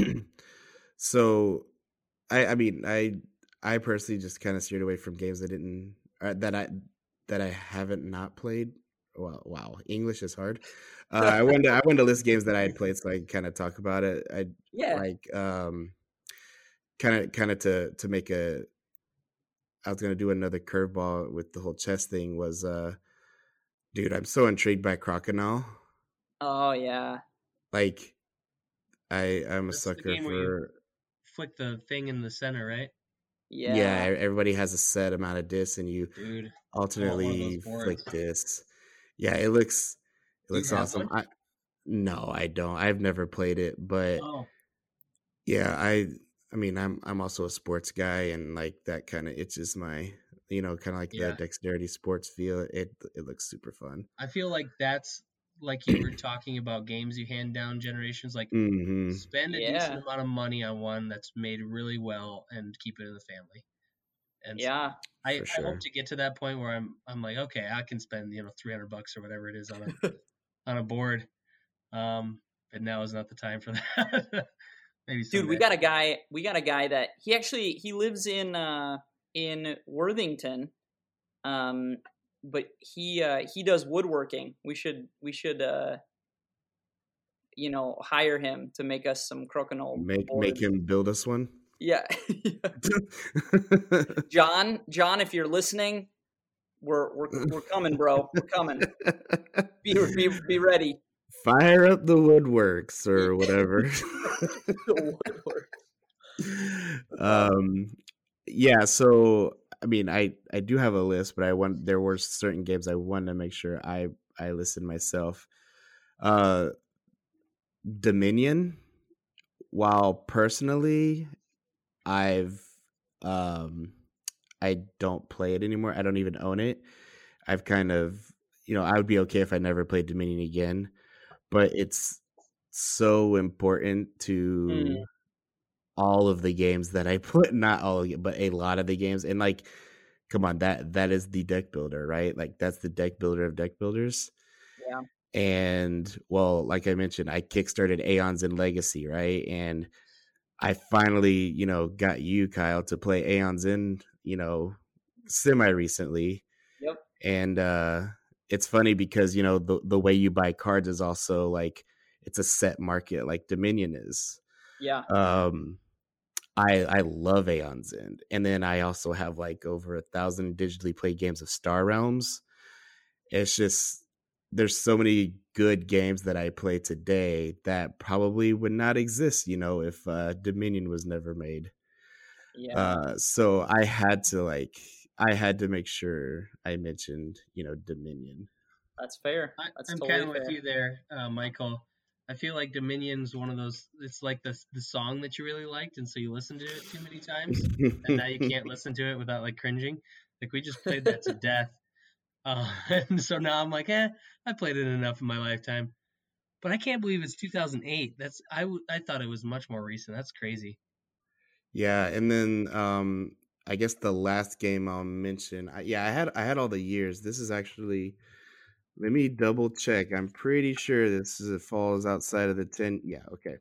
So, I I mean I I personally just kind of steered away from games that didn't uh, that I that I haven't not played. Well, wow, English is hard. Uh, I wanted to, I wanted to list games that I had played so I kind of talk about it. I Yeah. like um kind of kind of to to make a. I was gonna do another curveball with the whole chess thing. Was uh, dude, I'm so intrigued by Crocodile. Oh yeah. Like, I I'm a That's the sucker game where you- for. Flick the thing in the center, right? Yeah. Yeah, e- everybody has a set amount of discs, and you Dude. alternately boards. flick discs. Yeah, it looks it Do you looks have awesome. one? I no, I don't. I've never played it, but Oh, yeah, I I mean, I'm I'm also a sports guy, and like that kind of it's just my you know kind of like Yeah. the dexterity sports feel. It it looks super fun. I feel like that's like you were talking about games you hand down generations. Like, Hmm. spend a Yeah. decent amount of money on one that's made really well and keep it in the family. And so Yeah. I, For I sure. hope to get to that point where I'm I'm like, okay, I can spend, you know, three hundred bucks or whatever it is on a on a board. Um, but now is not the time for that. Maybe Dude, we someday. got a guy. We got a guy that he actually he lives in uh, in Worthington, um, but he uh, he does woodworking. We should we should uh, you know hire him to make us some crokinole Make boards. make him build us one. Yeah, John. John, if you're listening, we're we're we're coming, bro. We're coming. Be be be ready. Fire up the woodworks or whatever. Woodwork. um yeah, so I mean I I do have a list, but I want there were certain games I wanted to make sure I I listed myself. Uh Dominion, while personally I've um I don't play it anymore. I don't even own it. I've kind of, you know, I would be okay if I never played Dominion again, but it's so important to Mm. all of the games that I put, not all of it, but a lot of the games. And like, come on, that that is the deck builder, right? Like that's the deck builder of deck builders. Yeah. And well, like I mentioned, I kickstarted Aeons and Legacy, right? And I finally, you know, got you, Kyle, to play Aeons in, you know, semi recently. Yep. And uh it's funny because, you know, the the way you buy cards is also like it's a set market like Dominion is. Yeah. Um I I love Aeon's End. And then I also have like over a thousand digitally played games of Star Realms. It's just there's so many good games that I play today that probably would not exist, you know, if uh, Dominion was never made. Yeah. Uh, so I had to like I had to make sure I mentioned, you know, Dominion. That's fair. I, That's I'm totally kind of with fair. you there, uh, Michael. I feel like Dominion's one of those. It's like the the song that you really liked, and so you listened to it too many times, and now you can't listen to it without like cringing. Like we just played that to death, uh, and so now I'm like, eh, I played it enough in my lifetime. But I can't believe it's two thousand eight. That's I, w- I thought it was much more recent. That's crazy. Yeah, and then um I guess the last game I'll mention, I, yeah, I had I had all the years. This is actually Let me double check. I'm pretty sure this is, it falls outside of the ten. Yeah, okay.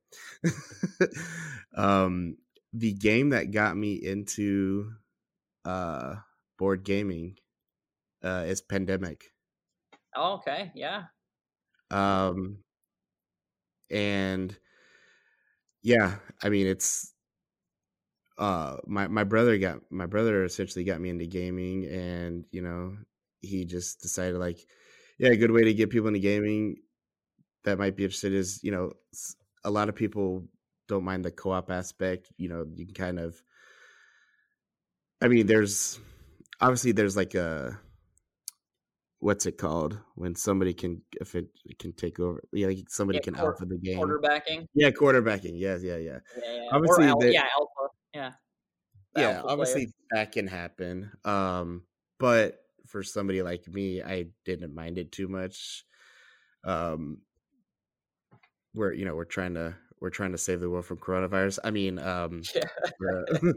um, the game that got me into uh, board gaming uh, is Pandemic. Oh, okay, yeah. Um, and yeah, I mean, it's uh, my my brother got my brother essentially got me into gaming, and you know, he just decided like, yeah, a good way to get people into gaming that might be interested is, you know, a lot of people don't mind the co-op aspect. You know, you can kind of, I mean, there's obviously there's like a, what's it called when somebody can, if it can take over, yeah, like somebody Yeah, can quar- alpha the game. quarterbacking. Yeah, quarterbacking. Yes, yeah, yeah. Yeah, yeah. Obviously, or al- that, yeah, alpha. Yeah, the yeah, alpha obviously player. that can happen. Um, but for somebody like me, I didn't mind it too much. Um, we're you know we're trying to we're trying to save the world from coronavirus. I mean, um, Yeah. the,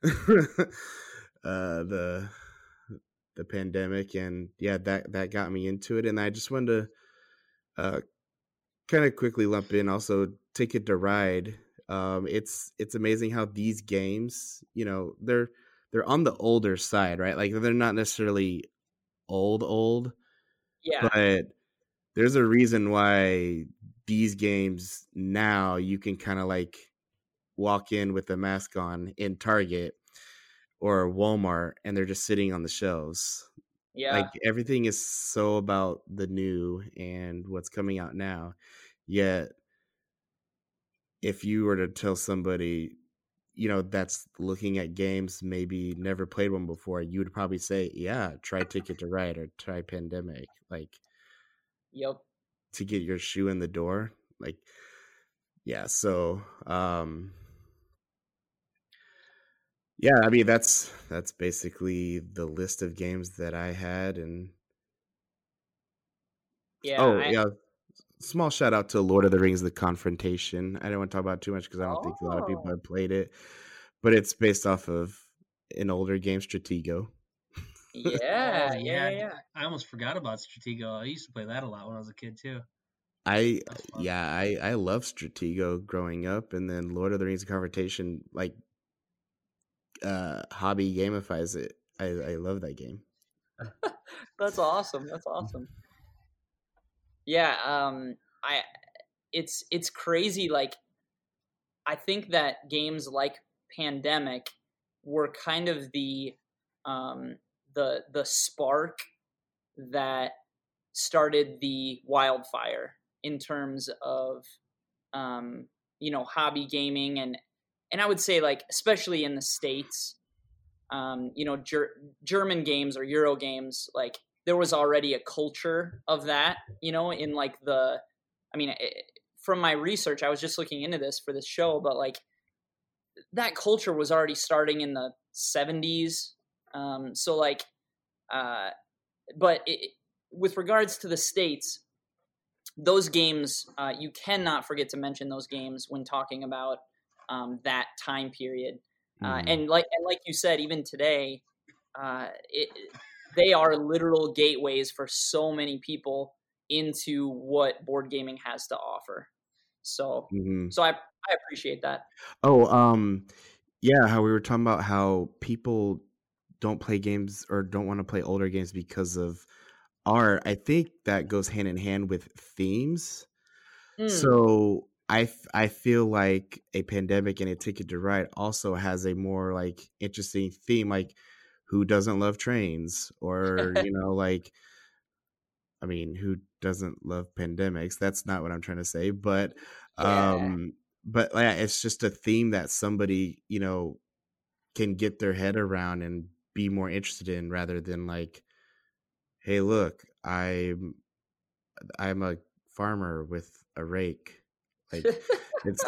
uh, the the pandemic, and yeah, that that got me into it, and I just wanted to uh, kind of quickly lump in also Ticket to Ride. Um, it's it's amazing how these games, you know, they're they're on the older side, right? Like they're not necessarily old old, Yeah. but there's a reason why these games now you can kind of like walk in with a mask on in Target or Walmart and they're just sitting on the shelves. Yeah. Like everything is so about the new and what's coming out now. Yet if you were to tell somebody, you know, that's looking at games, maybe never played one before, you would probably say, yeah, try Ticket to Ride or try Pandemic. Like, Yep. to get your shoe in the door. Like, yeah, so um yeah, I mean that's that's basically the list of games that I had. And Yeah. oh I, yeah, small shout out to Lord of the Rings: The Confrontation. I don't want to talk about it too much because I don't think a lot of people oh. have played it, but it's based off of an older game, Stratego. Yeah. Oh, yeah. Yeah. yeah. Yeah. I almost forgot about Stratego. I used to play that a lot when I was a kid too. I That's fun. yeah, I I love Stratego growing up, and then Lord of the Rings: The Confrontation like uh hobby gamifies it. I I love that game. That's awesome. That's awesome. Yeah. Um. I. It's it's crazy. Like, I think that games like Pandemic were kind of the um the the spark that started the wildfire in terms of um you know hobby gaming, and and I would say, like, especially in the States, um you know ger- German games or Euro games, like there was already a culture of that, you know in like the I mean it, from my research, I was just looking into this for this show, but like that culture was already starting in the seventies. Um, so like, uh, but it, with regards to the States, those games, uh, you cannot forget to mention those games when talking about um, that time period. Uh, Mhm. and like and like you said, even today, uh, it, they are literal gateways for so many people into what board gaming has to offer. So, Mhm. so I I appreciate that. Oh, um, yeah, how we were talking about how people don't play games or don't want to play older games because of art. I think that goes hand in hand with themes. Mm, So I f- I feel like a Pandemic and a Ticket to Ride also has a more like interesting theme, like who doesn't love trains, or you know, like I mean, who doesn't love pandemics? That's not what I'm trying to say, but yeah. um, but yeah, it's just a theme that somebody, you know, can get their head around and be more interested in, rather than like, hey, look, I'm I'm a farmer with a rake. Like it's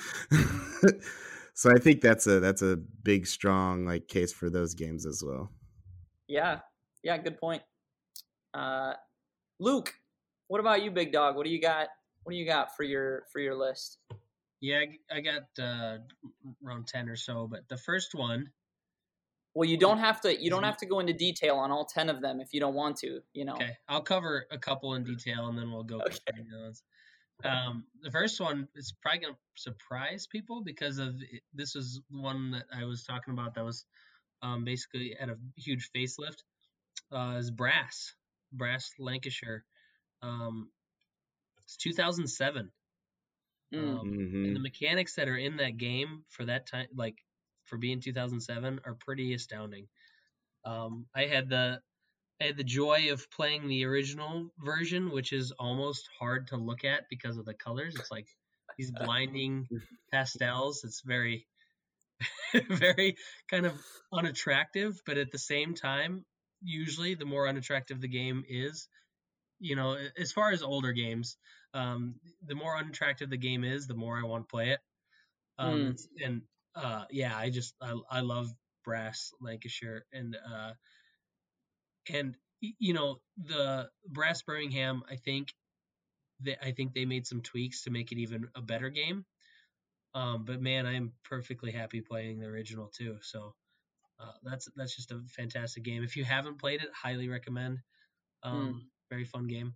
so I think that's a that's a big strong like case for those games as well. Yeah. Yeah, good point. Uh, Luke, what about you, big dog? What do you got? What do you got for your for your list? Yeah, I, I got uh, around ten or so, but the first one Well, you don't have to. You don't have to go into detail on all ten of them if you don't want to. You know. Okay, I'll cover a couple in detail, and then we'll go. Okay. Those. Um, the first one is probably gonna surprise people because of this was one that I was talking about that was um, basically had a huge facelift. Uh, is Brass, Brass Lancashire. Um, it's two thousand seven. Mm. Um, Mm-hmm. And the mechanics that are in that game for that time, like for being two thousand seven, are pretty astounding. Um, I had the I had the joy of playing the original version, which is almost hard to look at because of the colors. It's like these blinding pastels. It's very, very kind of unattractive, but at the same time, usually the more unattractive the game is, you know, as far as older games, um, the more unattractive the game is, the more I want to play it. Um, Mm. it's, and uh, yeah, I just I, I love Brass Lancashire, and uh, and you know the Brass Birmingham. I think that I think they made some tweaks to make it even a better game. Um, but man, I am perfectly happy playing the original too. So uh, that's that's just a fantastic game. If you haven't played it, highly recommend. Um, Mm. Very fun game.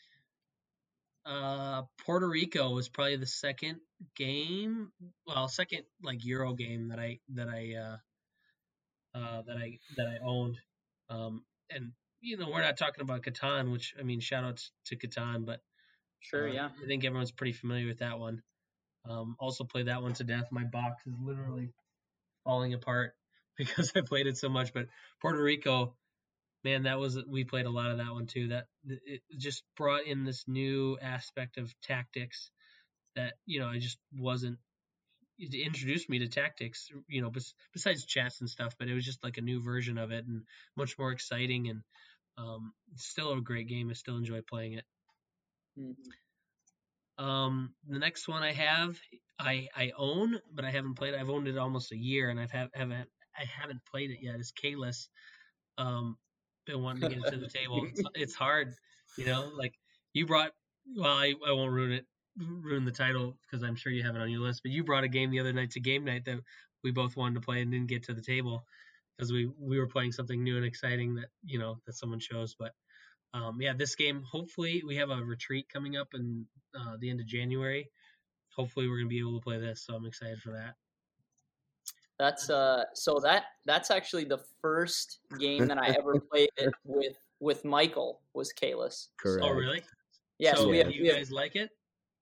Uh, Puerto Rico was probably the second game, well, second like Euro game that I that I uh, uh, that I that I owned. Um, and you know, we're not talking about Catan, which I mean, shout outs to Catan, but Sure. uh, Yeah. I think everyone's pretty familiar with that one. Um, also played that one to death. My box is literally falling apart because I played it so much. But Puerto Rico, man, that was we played a lot of that one too. That it just brought in this new aspect of tactics that you know I just wasn't. It introduced me to tactics, you know, bes- besides chess and stuff. But it was just like a new version of it and much more exciting. And um, it's still a great game. I still enjoy playing it. Mm. Um, the next one I have, I I own, but I haven't played it. I've owned it almost a year, and I've have, haven't I haven't played it yet. It's Kalis. Um, been wanting to get it to the table. It's, it's hard, you know. Like you brought, well, I, I won't ruin it, ruin the title because I'm sure you have it on your list. But you brought a game the other night to game night that we both wanted to play and didn't get to the table because we we were playing something new and exciting that you know that someone chose. But um, yeah, this game. Hopefully, we have a retreat coming up in uh, the end of January. Hopefully, we're gonna be able to play this. So I'm excited for that. That's uh. So that that's actually the first game that I ever played it with with Michael was Kalis. Correct. Oh, really? Yes, So we yeah. have, do we you have. guys like it?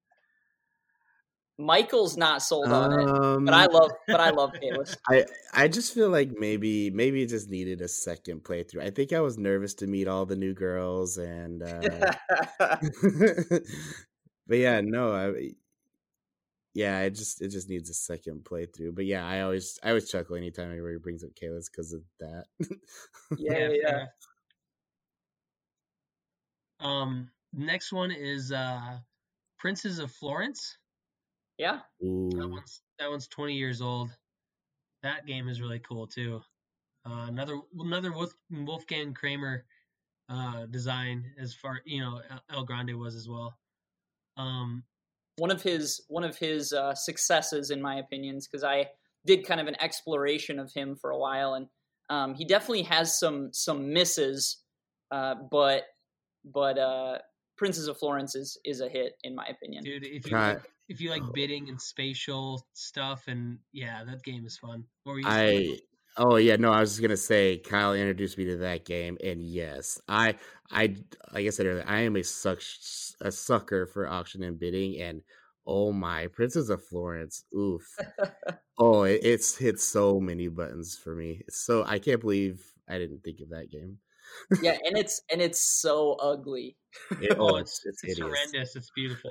Michael's not sold on it, Um, but I love. But I love Kalis. I I just feel like maybe maybe it just needed a second playthrough. I think I was nervous to meet all the new girls, and uh, but yeah, no, I yeah, it just it just needs a second playthrough. But yeah, I always I always chuckle anytime anybody brings up Kalis because of that. Yeah, yeah, yeah. Um, next one is uh, Princes of Florence. Yeah. That Ooh, one's that one's twenty years old. That game is really cool too. Uh, another another Wolf, Wolfgang Kramer uh, design as far you know El Grande was as well. Um, One of his one of his uh, successes, in my opinions, because I did kind of an exploration of him for a while, and um, he definitely has some some misses, uh, but but uh, Princes of Florence is is a hit in my opinion. dude, if you Try- like if you like bidding and spatial stuff, and yeah, that game is fun. Or you I oh yeah, no, I was just gonna say Kyle introduced me to that game, and yes, I I like I said earlier, I am a suck a sucker for auction and bidding, and oh my, Princess of Florence, oof, oh it, it's hit so many buttons for me. It's so I can't believe I didn't think of that game. Yeah, and it's and it's so ugly. It, oh, oh, it's it's, it's hideous. horrendous. It's beautiful.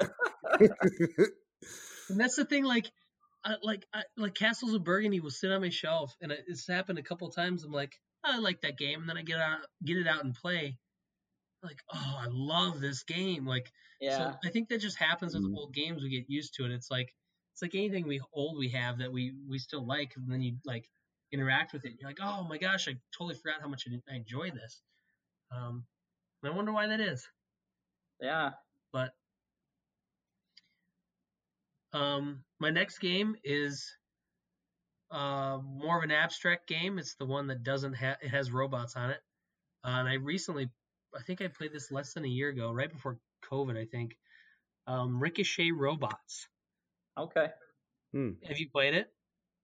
And that's the thing, like, I, like, I, like Castles of Burgundy will sit on my shelf, and it, it's happened a couple times. I'm like, oh, I like that game, and then I get out, get it out and play. Like, oh, I love this game. Like, Yeah. so I think that just happens with Mhm. old games. We get used to it. It's like, it's like anything we old we have that we we still like, and then you like interact with it. And you're like, oh my gosh, I totally forgot how much I enjoy this. Um, and I wonder why that is. Yeah. But um, my next game is uh, more of an abstract game. It's the one that doesn't have it has robots on it. Uh, and I recently, I think I played this less than a year ago, right before COVID, I think. Um, Ricochet Robots. Okay. Hmm. Have you played it?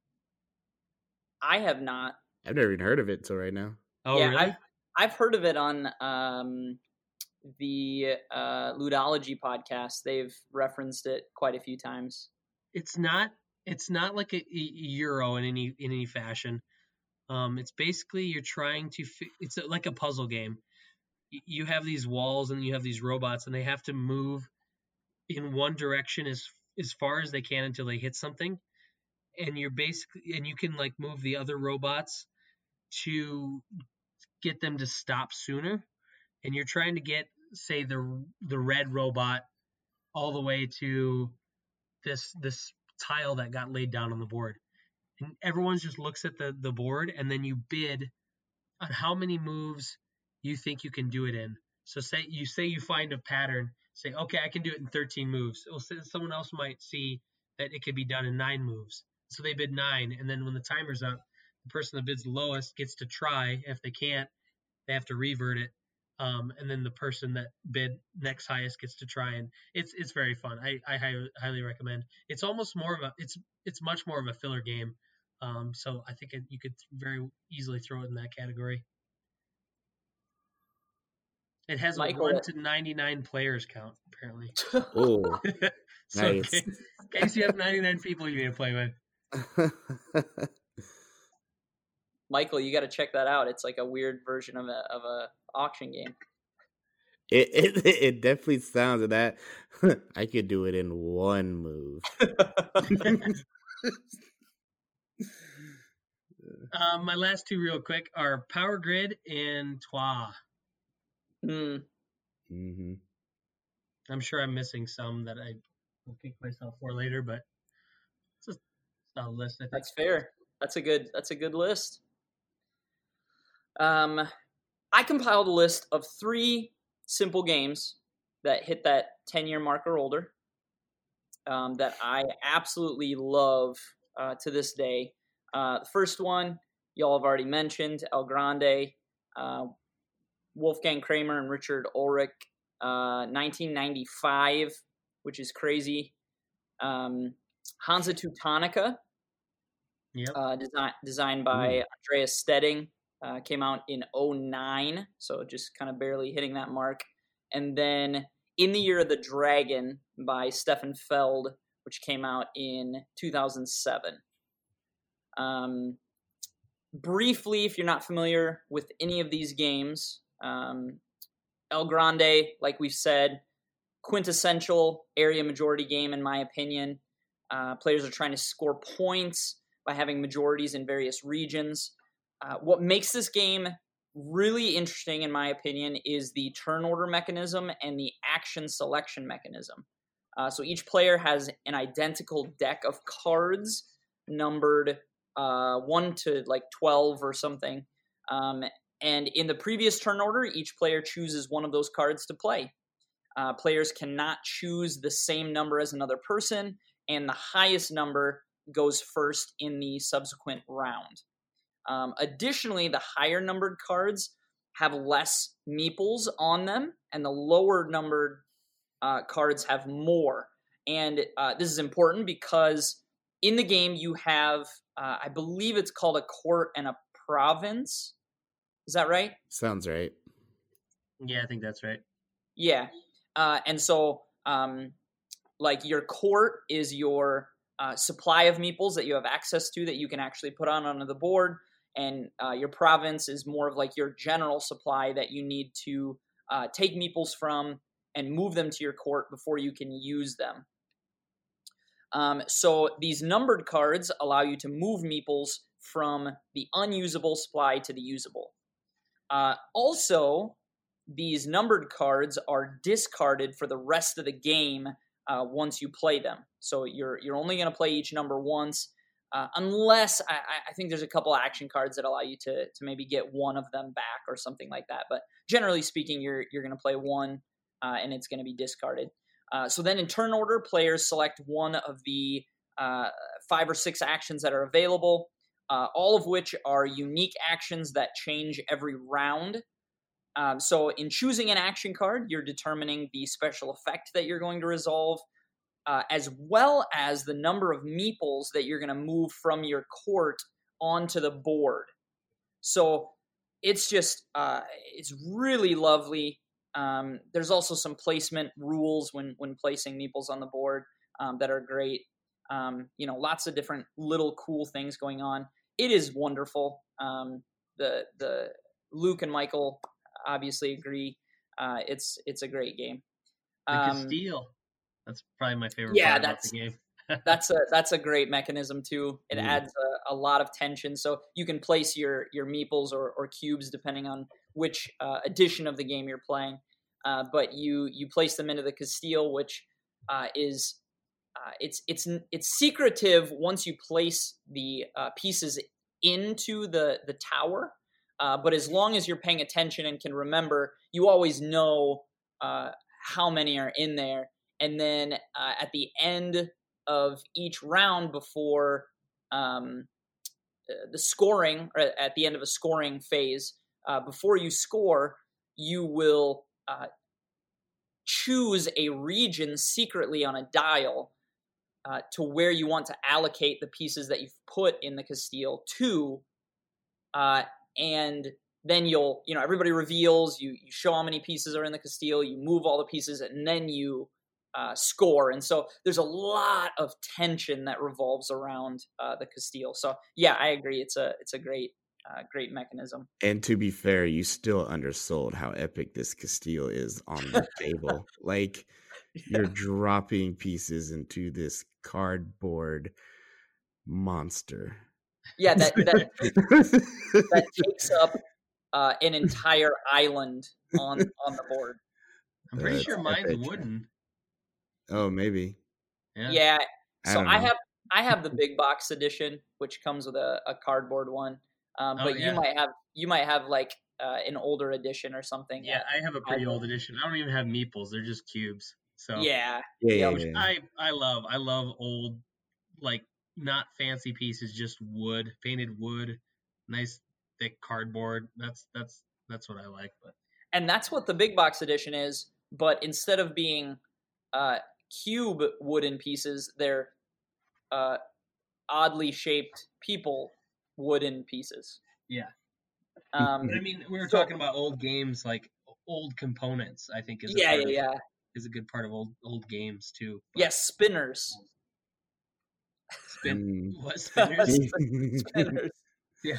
I have not. I've never even heard of it until right now. Oh, yeah, really? I've, I've heard of it on um, the uh, Ludology podcast. They've referenced it quite a few times. It's not. It's not like a, a Euro in any in any fashion. Um, it's basically you're trying to. Fi- it's a, like a puzzle game. Y- You have these walls and you have these robots, and they have to move in one direction as as far as they can until they hit something. And you're basically and you can like move the other robots to get them to stop sooner. And you're trying to get, say, the the red robot all the way to this this tile that got laid down on the board. And everyone just looks at the, the board, and then you bid on how many moves you think you can do it in. So say you say you find a pattern, say, okay, I can do it in thirteen moves. Well, someone else might see that it could be done in nine moves. So they bid nine, and then when the timer's up, the person that bids the lowest gets to try. If they can't, they have to revert it. Um, and then the person that bid next highest gets to try, and it's it's very fun. I, I highly, highly recommend. It's almost more of a it's it's much more of a filler game. Um, so I think it, you could very easily throw it in that category. It has Michael, a one to ninety-nine players count apparently. Oh, So nice. in case, in case you have ninety-nine people you need to play with. Michael, you got to check that out. It's like a weird version of a of a auction game. It it it definitely sounds of that. I could do it in one move. Um, my last two real quick are Power Grid and Trois. mm. Mm-hmm. I'm sure I'm missing some that I will kick myself for later, but it's a solid list, I think. That's fair. That's a good. That's a good list. Um, I compiled a list of three simple games that hit that ten-year mark or older. Um, that I absolutely love uh, to this day. Uh, the first one, y'all have already mentioned, El Grande, uh, Wolfgang Kramer and Richard Ulrich, uh, nineteen ninety-five, which is crazy. Um, Hansa Teutonica, Yep. uh, design, designed by Mm. Andreas Steding, uh, came out in oh nine, so just kind of barely hitting that mark. And then In the Year of the Dragon by Stefan Feld, which came out in two thousand seven. Um, briefly, if you're not familiar with any of these games, um, El Grande, like we've said, quintessential area majority game, in my opinion. Uh, players are trying to score points by having majorities in various regions. Uh, what makes this game really interesting, in my opinion, is the turn order mechanism and the action selection mechanism. Uh, so each player has an identical deck of cards numbered uh, one to like twelve or something. Um, and in the previous turn order, each player chooses one of those cards to play. Uh, players cannot choose the same number as another person, and the highest number goes first in the subsequent round. Um, additionally, the higher numbered cards have less meeples on them, and the lower numbered uh, cards have more. And uh, this is important because in the game you have, uh, I believe it's called a court and a province. Is that right? Sounds right. Yeah, I think that's right. Yeah. Uh, and so, um, like, your court is your uh, supply of meeples that you have access to that you can actually put on onto the board. And uh, your province is more of like your general supply that you need to uh, take meeples from and move them to your court before you can use them. Um, so these numbered cards allow you to move meeples from the unusable supply to the usable. Uh, also, these numbered cards are discarded for the rest of the game uh, once you play them. So you're you're only going to play each number once, uh, unless I, I think there's a couple of action cards that allow you to to maybe get one of them back or something like that. But generally speaking, you're you're going to play one, uh, and it's going to be discarded. Uh, so then in turn order, players select one of the uh, five or six actions that are available. uh, all of which are unique actions that change every round. Um, so in choosing an action card, you're determining the special effect that you're going to resolve, uh, as well as the number of meeples that you're going to move from your court onto the board. So it's just, uh, it's really lovely. Um, there's also some placement rules when, when placing meeples on the board um, that are great. Um, you know, lots of different little cool things going on. It is wonderful. Um, the the Luke and Michael obviously agree. Uh, it's it's a great game. The Um, Castile. That's probably my favorite yeah, part about that's the game. that's a that's a great mechanism too. It Mm. adds a, a lot of tension. So you can place your your meeples or, or cubes depending on which uh, edition of the game you're playing. Uh, but you you place them into the Castile, which uh, is uh, it's it's it's secretive once you place the uh, pieces into the the tower. Uh, but as long as you're paying attention and can remember, you always know uh, how many are in there. And then uh, at the end of each round, before um, the scoring, or at the end of a scoring phase, uh, before you score, you will uh, choose a region secretly on a dial uh, to where you want to allocate the pieces that you've put in the Castile to, uh, and then you'll, you know, everybody reveals, you, you show how many pieces are in the Castile, you move all the pieces, and then you uh, score. And so there's a lot of tension that revolves around uh, the Castile. So yeah, I agree. It's a, it's a great, uh, great mechanism. And to be fair, you still undersold how epic this Castile is on the table. Like, you're dropping pieces into this cardboard monster. Yeah, that that, that takes up uh, an entire island on on the board. I'm pretty Uh, sure it's mine's epic. wooden. Oh, maybe. Yeah. Yeah. I So don't I, know. have I have the big box edition, which comes with a, a cardboard one. Um, Oh, but yeah. you might have you might have like uh, an older edition or something. Yeah, I have a pretty I- old edition. I don't even have meeples. They're just cubes. So Yeah. Yeah, yeah, Yep. yeah. I I love I love old, like, not fancy pieces, just wood, painted wood, nice thick cardboard. That's that's that's what I like. But And that's what the big box edition is. But instead of being uh, cube wooden pieces, they're uh, oddly shaped people wooden pieces. yeah, Um, but I mean, we were So- talking about old games, like old components. I think is a yeah, part yeah, of, yeah. is a good part of old old games too. But Yes, spinners. spin Mm. what spinners? Spinners. Yeah.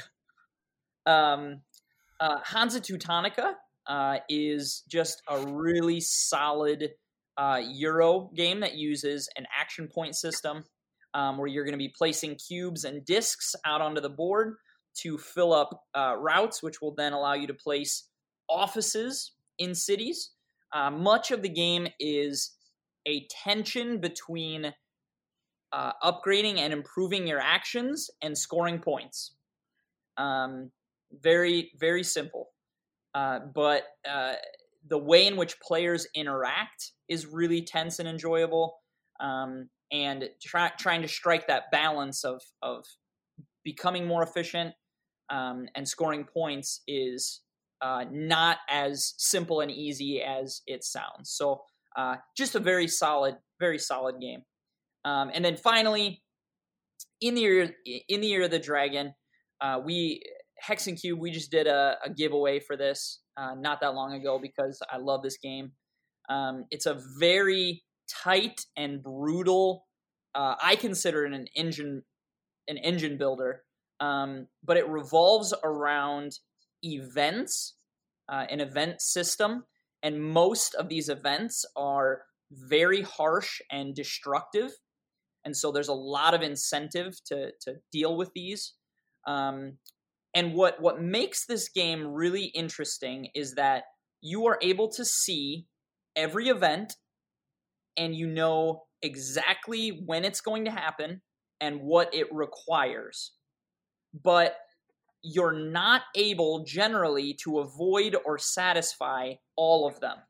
Um, uh, Hansa Teutonica uh, is just a really solid uh, Euro game that uses an action point system um, where you're going to be placing cubes and discs out onto the board to fill up uh, routes, which will then allow you to place offices in cities. Uh, much of the game is a tension between uh, upgrading and improving your actions and scoring points. Um, very, very simple. Uh, but uh, the way in which players interact is really tense and enjoyable. Um, and try, trying to strike that balance of, of becoming more efficient um, and scoring points is uh, not as simple and easy as it sounds. So uh, just a very solid, very solid game. Um, and then finally, in the year, in the year of the dragon, uh, we Hex and Cube, we just did a, a giveaway for this uh, not that long ago because I love this game. Um, it's a very tight and brutal. Uh, I consider it an engine, an engine builder, um, but it revolves around events, uh, an event system, and most of these events are very harsh and destructive. And so there's a lot of incentive to to deal with these. Um, and what what makes this game really interesting is that you are able to see every event and you know exactly when it's going to happen and what it requires. But you're not able generally to avoid or satisfy all of them.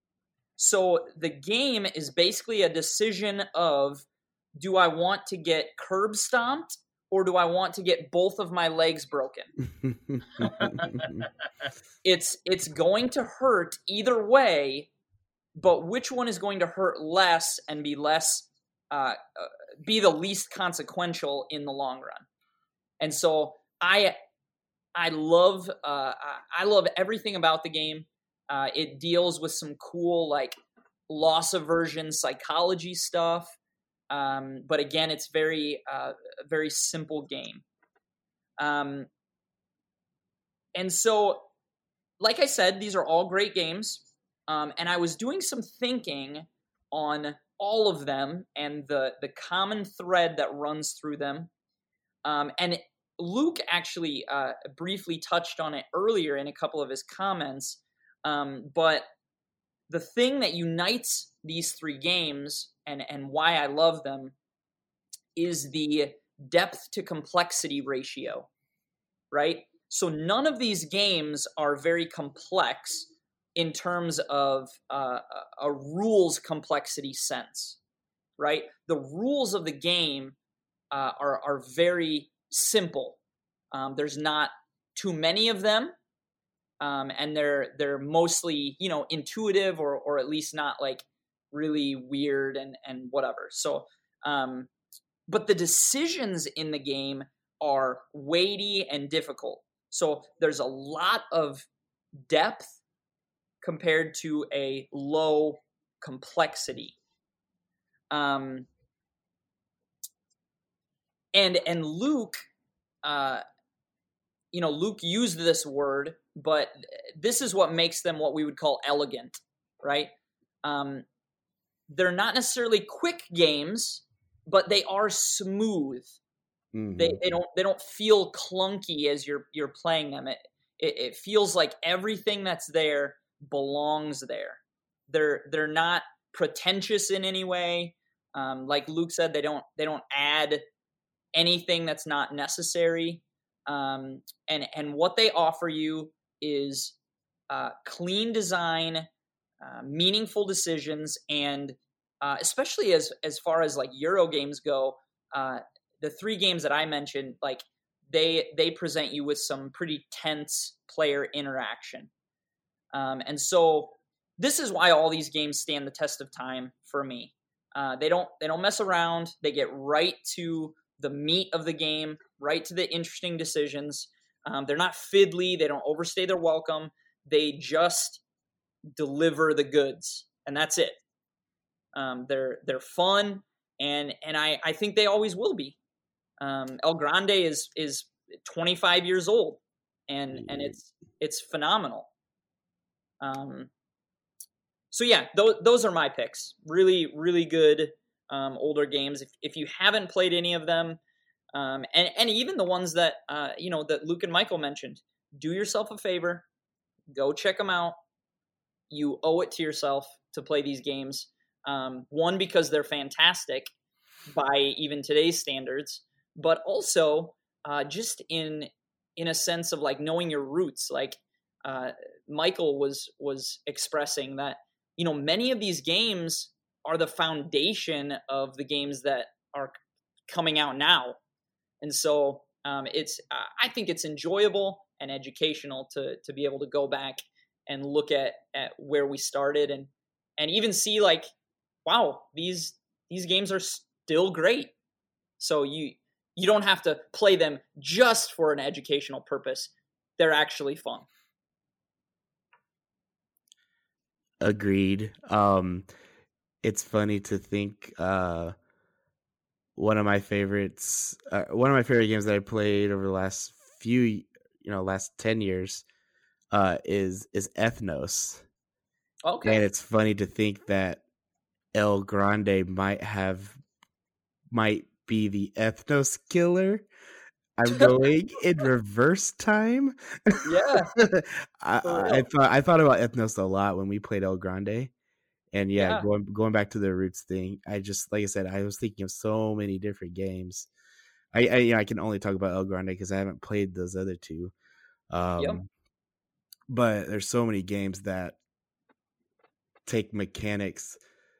So the game is basically a decision of, do I want to get curb stomped or do I want to get both of my legs broken? it's it's going to hurt either way, but which one is going to hurt less and be less uh, uh, be the least consequential in the long run? And so I I love uh, I love everything about the game. Uh, it deals with some cool like loss aversion psychology stuff. Um, but again, it's very, uh, very simple game. Um, and so, like I said, these are all great games. Um, and I was doing some thinking on all of them and the, the common thread that runs through them. Um, and Luke actually uh, briefly touched on it earlier in a couple of his comments. Um, but the thing that unites these three games and, and why I love them is the depth to complexity ratio, right? So none of these games are very complex in terms of uh, a rules complexity sense, right? The rules of the game uh, are, are very simple. Um, there's not too many of them. Um, and they're they're mostly, you know, intuitive or or at least not like really weird and and whatever. So, um, but the decisions in the game are weighty and difficult. So there's a lot of depth compared to a low complexity. Um, and and Luke, uh, you know, Luke used this word. But this is what makes them what we would call elegant, right? Um, they're not necessarily quick games, but they are smooth. Mm-hmm. They they don't they don't feel clunky as you're you're playing them. It, it it feels like everything that's there belongs there. They're they're not pretentious in any way. Um, like Luke said, they don't they don't add anything that's not necessary. Um, and and what they offer you is uh, clean design, uh, meaningful decisions, and uh, especially as as far as like Euro games go, uh, the three games that I mentioned, like they they present you with some pretty tense player interaction, um, and so this is why all these games stand the test of time for me. Uh, they don't they don't mess around. They get right to the meat of the game, right to the interesting decisions. Um, they're not fiddly. They don't overstay their welcome. They just deliver the goods, and that's it. Um, they're they're fun, and and I, I think they always will be. Um, El Grande is is twenty-five years old, and and it's it's phenomenal. Um, so yeah, those those are my picks. Really really good um, older games. If if you haven't played any of them. Um, and, and even the ones that, uh, you know, that Luke and Michael mentioned, do yourself a favor, go check them out. You owe it to yourself to play these games. Um, one, because they're fantastic by even today's standards, but also uh, just in in a sense of like knowing your roots. Like uh, Michael was was expressing that, you know, many of these games are the foundation of the games that are coming out now. And so um, it's, uh, I think it's enjoyable and educational to to be able to go back and look at, at where we started and and even see like, wow, these these games are still great. So you you don't have to play them just for an educational purpose. They're actually fun. Agreed. Um, it's funny to think. Uh, One of my favorites, uh, one of my favorite games that I played over the last few, you know, last ten years, uh, is is Ethnos. Okay. And it's funny to think that El Grande might have, might be the Ethnos killer. I'm going in reverse time. Yeah. I, I thought I thought about Ethnos a lot when we played El Grande. And yeah, yeah, going going back to the roots thing, I just, like I said, I was thinking of so many different games. I, I you know I can only talk about El Grande because I haven't played those other two. Um, yep. But there's so many games that take mechanics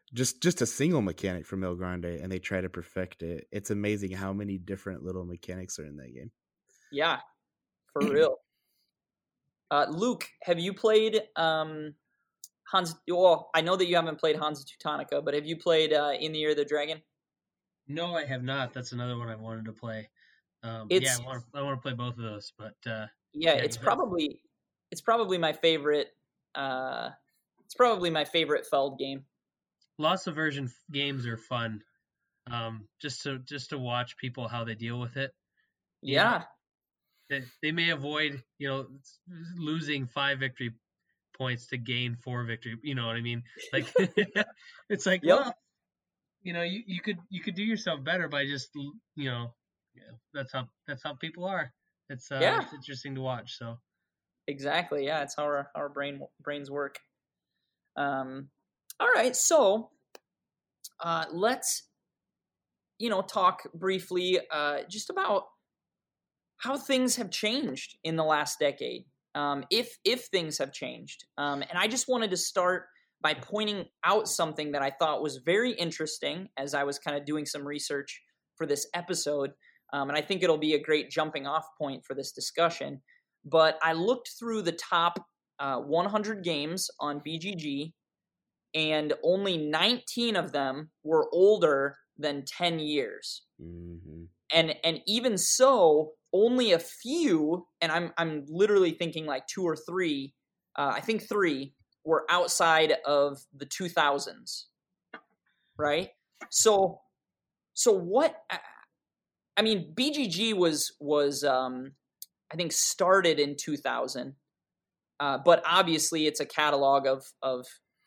just just a single mechanic from El Grande, and they try to perfect it. It's amazing how many different little mechanics are in that game. Yeah, for real. Uh, Luke, have you played um, Hans? Well, I know that you haven't played Hansa Teutonica, but have you played uh, In the Year of the Dragon? No, I have not. That's another one I wanted to play. Um, It's yeah, I want to, I want to play both of those, but uh, yeah, yeah, it's go ahead. probably it's probably my favorite. Uh, it's probably my favorite Feld game. Loss aversion f- games are fun. Um, just to just to watch people how they deal with it. You know, Yeah, they, they may avoid you know s- losing five victory points to gain four victory. You know what I mean? Like it's like yep, well, you know, you, you could you could do yourself better by just you know, yeah, that's how that's how people are. It's uh yeah, it's interesting to watch. So exactly. Yeah, it's how our our brain brains work. Um, all right, so uh, let's you know talk briefly uh, just about how things have changed in the last decade, um, if if things have changed. Um, and I just wanted to start by pointing out something that I thought was very interesting as I was kind of doing some research for this episode, um, and I think it'll be a great jumping off point for this discussion. But I looked through the top uh, one hundred games on B G G, and only nineteen of them were older than ten years. Mm-hmm. And and even so, only a few, and I'm I'm literally thinking like two or three, uh, I think three were outside of the two thousands, right? So so what? I mean, B G G was was um, I think started in two thousand, uh, but obviously it's a catalog of of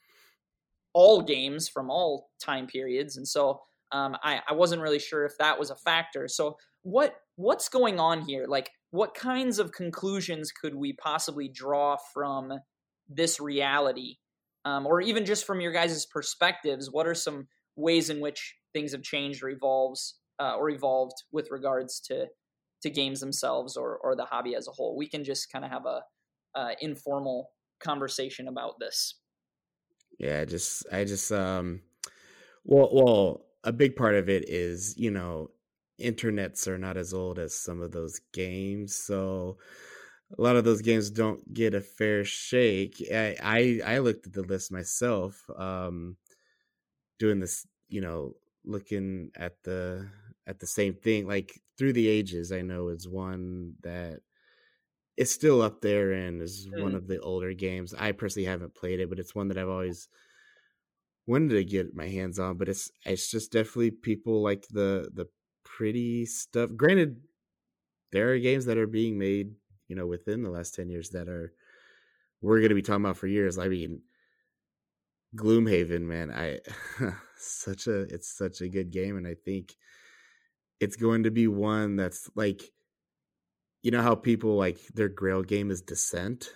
all games from all time periods, and so um, I, I wasn't really sure if that was a factor. So what what's going on here? Like, what kinds of conclusions could we possibly draw from this reality, um, or even just from your guys' perspectives? What are some ways in which things have changed or evolves uh, or evolved with regards to to games themselves or or the hobby as a whole? We can just kind of have a uh, informal conversation about this. Yeah, just I just um well well a big part of it is, you know, internets are not as old as some of those games, so a lot of those games don't get a fair shake. I I, I looked at the list myself, um doing this, you know, looking at the at the same thing, like Through the Ages, I know is one that it's still up there and is one Mm, of the older games. I personally haven't played it, but it's one that I've always wanted to get my hands on. But it's it's just definitely people like the the pretty stuff. Granted, there are games that are being made, you know, within the last ten years that are we're going to be talking about for years. I mean, Gloomhaven, man, I such a it's such a good game, and I think it's going to be one that's like, you know how people like their Grail game is Descent.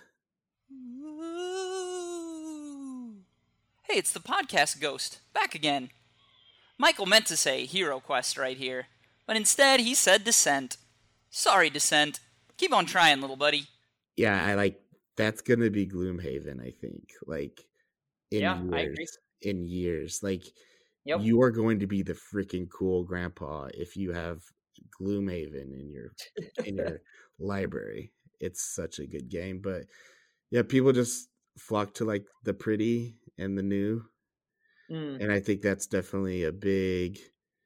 Hey, it's the podcast ghost, back again. Michael meant to say Hero Quest right here, but instead he said Descent. Sorry, Descent. Keep on trying, little buddy. Yeah, I like that's gonna be Gloomhaven, I think. Like in Yeah, I years. agree. In years. Like Yep. you are going to be the freaking cool grandpa if you have Gloomhaven in your in your library. It's such a good game. But yeah, people just flock to like the pretty and the new. Mm, And I think that's definitely a big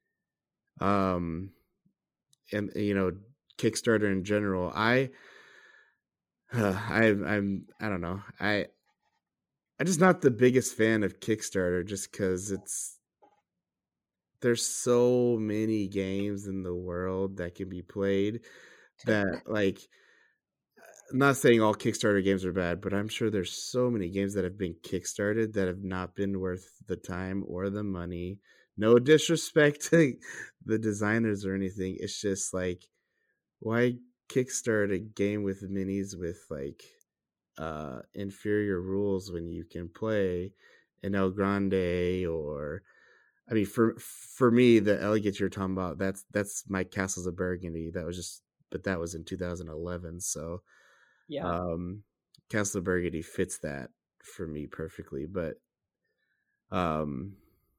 um and you know, Kickstarter in general. I uh, I I'm I don't know. I I'm just not the biggest fan of Kickstarter just because it's there's so many games in the world that can be played that like I'm not saying all Kickstarter games are bad, but I'm sure there's so many games that have been kickstarted that have not been worth the time or the money. No disrespect to the designers or anything. It's just like, why kickstart a game with minis with like uh inferior rules when you can play an El Grande? Or I mean, for for me, the Elegant you're talking about, that's that's my Castles of Burgundy. That was just, but that was in two thousand eleven. So, yeah. um, Castle of Burgundy fits that for me perfectly. But, um,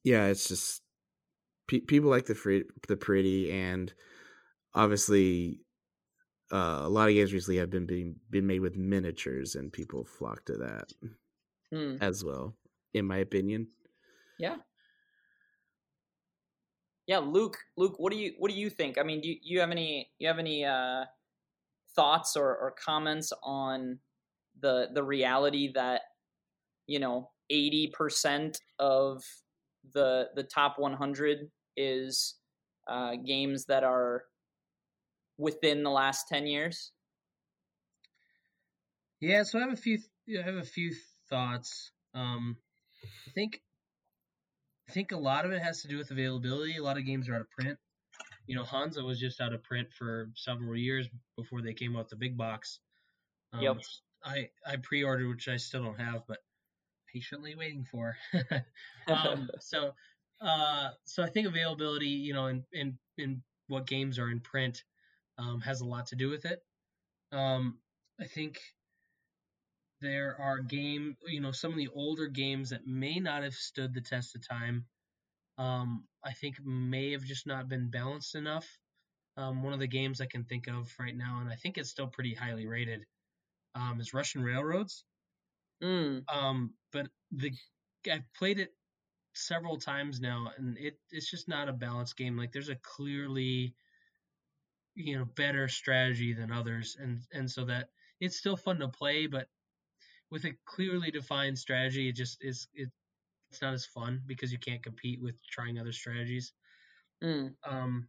Yeah, it's just pe- people like the free, the pretty, and obviously uh, a lot of games recently have been being been made with miniatures, and people flock to that Hmm. as well, in my opinion. Yeah. Yeah, Luke. Luke, what do you what do you think? I mean, do you, you have any you have any uh, thoughts or, or comments on the the reality that, you know, eighty percent of the the top one hundred is uh, games that are within the last ten years? Yeah, so I have a few I have a few thoughts. Um, I think I think a lot of it has to do with availability. A lot of games are out of print. You know, Hansa was just out of print for several years before they came out the big box. Um, Yep. which I I pre-ordered, which I still don't have, but patiently waiting for. um, so uh, so I think availability, you know, in in in what games are in print, um, has a lot to do with it. Um, I think there are game, you know, some of the older games that may not have stood the test of time. Um, I think may have just not been balanced enough. Um, one of the games I can think of right now, and I think it's still pretty highly rated, um, is Russian Railroads. Mm. Um, but the I've played it several times now, and it it's just not a balanced game. Like there's a clearly, you know, better strategy than others, and and so that it's still fun to play, but with a clearly defined strategy, it just is it, it's not as fun because you can't compete with trying other strategies. Mm. Um,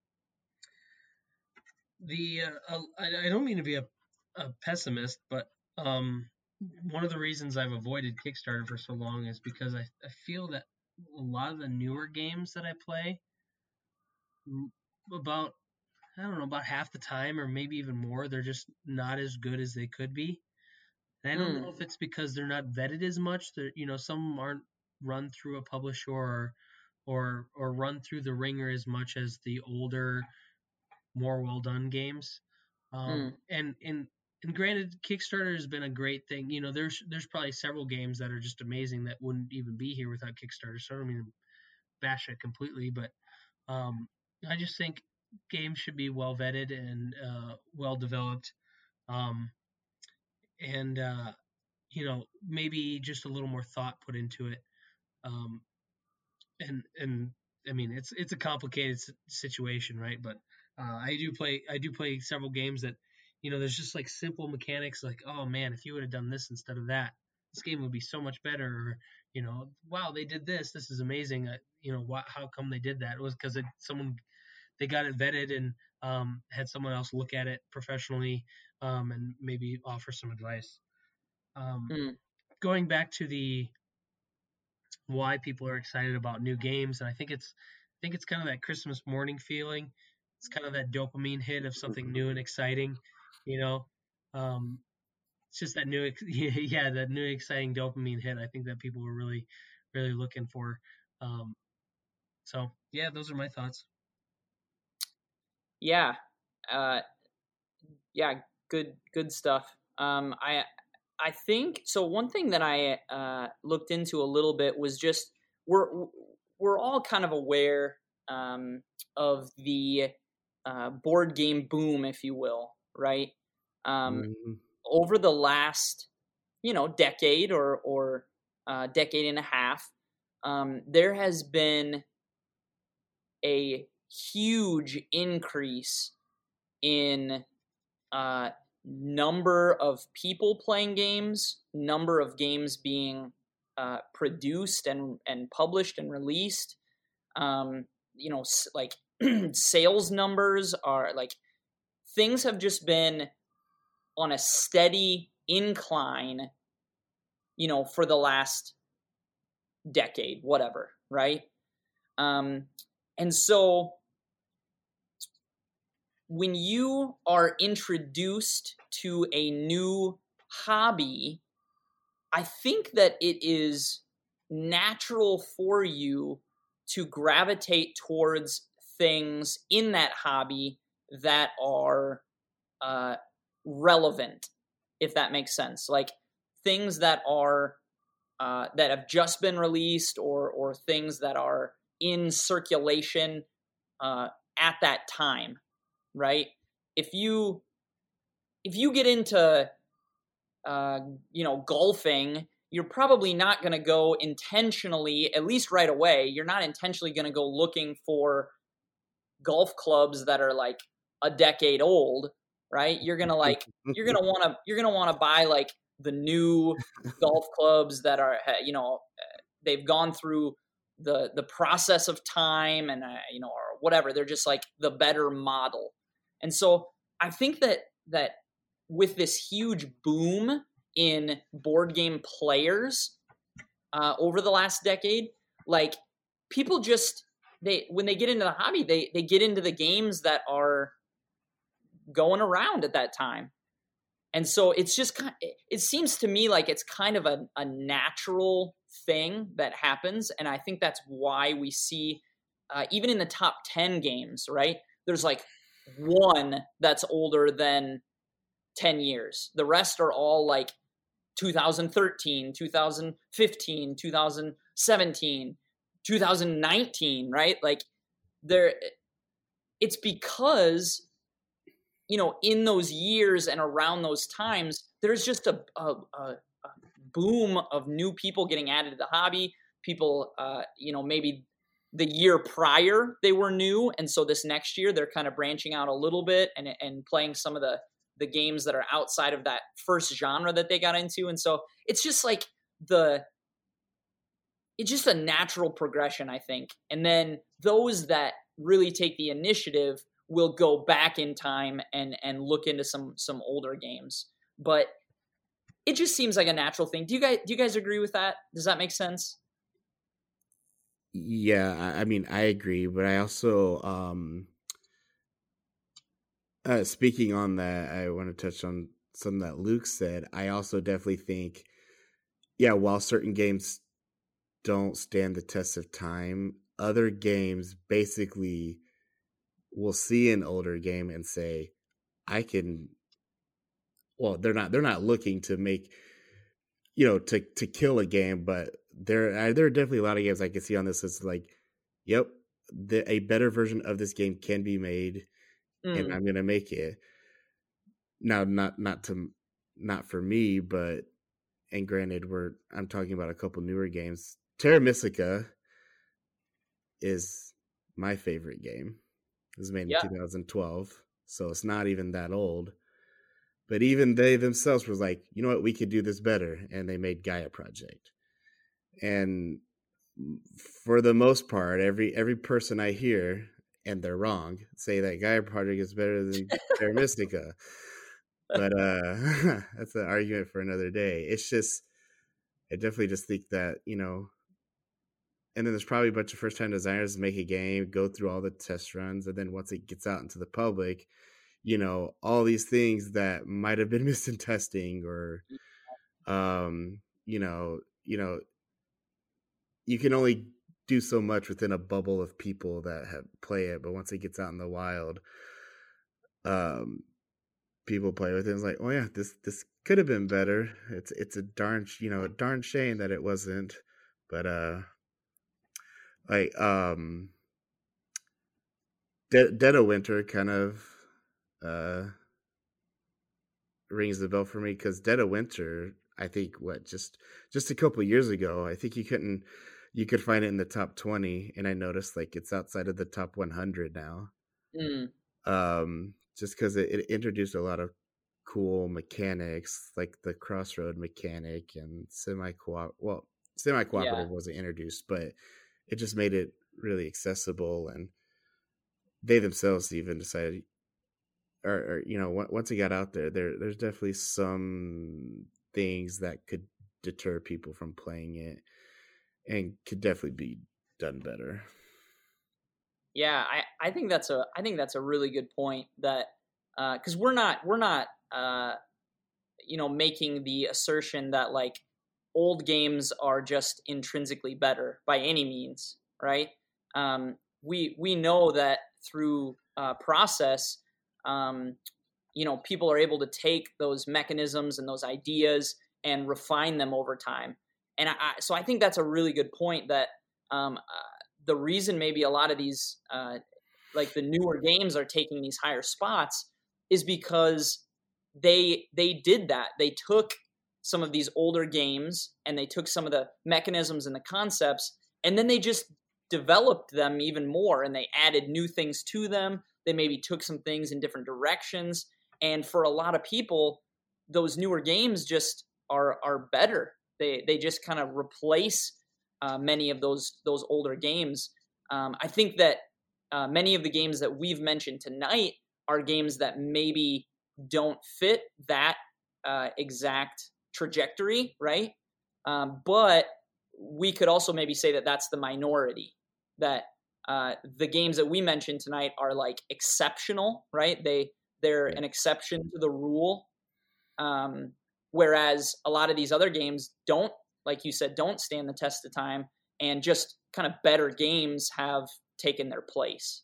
the uh, I, I don't mean to be a, a pessimist, but um, one of the reasons I've avoided Kickstarter for so long is because I, I feel that a lot of the newer games that I play, about I don't know about half the time or maybe even more, they're just not as good as they could be. And I don't Mm. know if it's because they're not vetted as much. That you know, some aren't run through a publisher or or or run through the ringer as much as the older, more well done games. Um, Mm. and and and granted, Kickstarter has been a great thing. You know, there's there's probably several games that are just amazing that wouldn't even be here without Kickstarter. So I don't mean to bash it completely, but um, I just think games should be well vetted and uh, well developed. Um, and uh, you know, maybe just a little more thought put into it. Um, and and I mean, it's it's a complicated situation, right? But uh, I do play I do play several games that, you know, there's just like simple mechanics, like, oh man, if you would have done this instead of that, this game would be so much better. Or, you know, wow, they did this. This is amazing. Uh, you know, wh- how come they did that? It was because someone they got it vetted and um, had someone else look at it professionally, um, and maybe offer some advice. Um, Mm. Going back to the why people are excited about new games, and I think it's I think it's kind of that Christmas morning feeling. It's kind of that dopamine hit of something new and exciting, you know. Um, it's just that new, yeah, that new exciting dopamine hit. I think that people are really, really looking for. Um, so yeah, those are my thoughts. Yeah. Uh, yeah. Good. Good stuff. Um, I I think so. One thing that I uh, looked into a little bit was just we're we're all kind of aware um, of the uh, board game boom, if you will, right? Um, Mm-hmm. Over the last, you know, decade or or uh, decade and a half, um, there has been a huge increase in uh, number of people playing games, number of games being uh, produced and and published and released. Um, you know, s- like sales numbers are like things have just been on a steady incline. You know, for the last decade, whatever, right? Um, and so when you are introduced to a new hobby, I think that it is natural for you to gravitate towards things in that hobby that are uh, relevant, if that makes sense. Like things that are uh, that have just been released or or things that are in circulation uh, at that time, right? If you if you get into uh, you know golfing, you're probably not going to go intentionally, at least right away. You're not intentionally going to go looking for golf clubs that are like a decade old, right? You're gonna like you're gonna want to you're gonna want to buy like the new golf clubs that are you know they've gone through the the process of time and uh, you know or whatever. They're just like the better model. And so I think that that with this huge boom in board game players uh, over the last decade, like people just they when they get into the hobby, they they get into the games that are going around at that time. And so it's just kind of, it seems to me like it's kind of a, a natural thing that happens. And I think that's why we see, uh, even in the top ten games, right? There's like one that's older than ten years. The rest are all like two thousand thirteen, two thousand fifteen, two thousand seventeen, two thousand nineteen, right? Like there, it's because, you know, in those years and around those times, there's just a, a, a boom of new people getting added to the hobby. People, uh, you know, maybe the year prior they were new. And so this next year they're kind of branching out a little bit and, and playing some of the, the games that are outside of that first genre that they got into. And so it's just like the, it's just a natural progression, I think. And then those that really take the initiative will go back in time and, and look into some, some older games. But it just seems like a natural thing. Do you guys, do you guys agree with that? Does that make sense? Yeah, I mean, I agree, but I also, um, uh, speaking on that, I want to touch on something that Luke said. I also definitely think, yeah, while certain games don't stand the test of time, other games basically will see an older game and say, I can, well, they're not, they're not looking to make, you know, to, to kill a game, but there, there are definitely a lot of games I can see on this. It's like, yep, the, a better version of this game can be made, mm. and I'm going to make it. Now, not, not to, not for me, but, and granted, we're, I'm talking about a couple newer games. Terra Mystica is my favorite game. It was made yeah. in two thousand twelve, so it's not even that old. But even they themselves was like, you know what, we could do this better, and they made Gaia Project. And for the most part, every every person I hear, and they're wrong, say that Gaia Project is better than Terra Mystica. But uh, that's an argument for another day. It's just, I definitely just think that, you know, and then there's probably a bunch of first-time designers make a game, go through all the test runs, and then once it gets out into the public, you know, all these things that might have been missed in testing, or, um, you know, you know, you can only do so much within a bubble of people that have play it, but once it gets out in the wild, um, people play with it. It's like, oh yeah, this this could have been better. It's it's a darn, you know, a darn shame that it wasn't, but uh. Like, um, De- Dead of Winter kind of uh, rings the bell for me, because Dead of Winter, I think, what, just just a couple years ago, I think you couldn't, you could find it in the top twenty, and I noticed, like, it's outside of the top one hundred now. Mm. Um, just because it, it introduced a lot of cool mechanics, like the crossroad mechanic and semi-co-op, well, semi-cooperative yeah. wasn't introduced, but it just made it really accessible, and they themselves even decided, or, or you know, once it got out there, there, there's definitely some things that could deter people from playing it, and could definitely be done better. Yeah, I, I think that's a, I think that's a really good point. That because uh, we're not, we're not, uh, you know, making the assertion that like old games are just intrinsically better by any means, right? Um, we we know that through uh, process, um, you know, people are able to take those mechanisms and those ideas and refine them over time. and I, so I think that's a really good point that um, uh, the reason maybe a lot of these, uh, like the newer games are taking these higher spots is because they they did that. They took some of these older games and they took some of the mechanisms and the concepts, and then they just developed them even more, and they added new things to them. They maybe took some things in different directions. And for a lot of people, those newer games just are are better. They they just kind of replace uh, many of those those older games. Um, I think that uh, many of the games that we've mentioned tonight are games that maybe don't fit that uh, exact trajectory, right? Um, but we could also maybe say that that's the minority, that uh, the games that we mentioned tonight are like exceptional, right? They, they're an exception to the rule. Um, whereas a lot of these other games don't, like you said, don't stand the test of time, and just kind of better games have taken their place.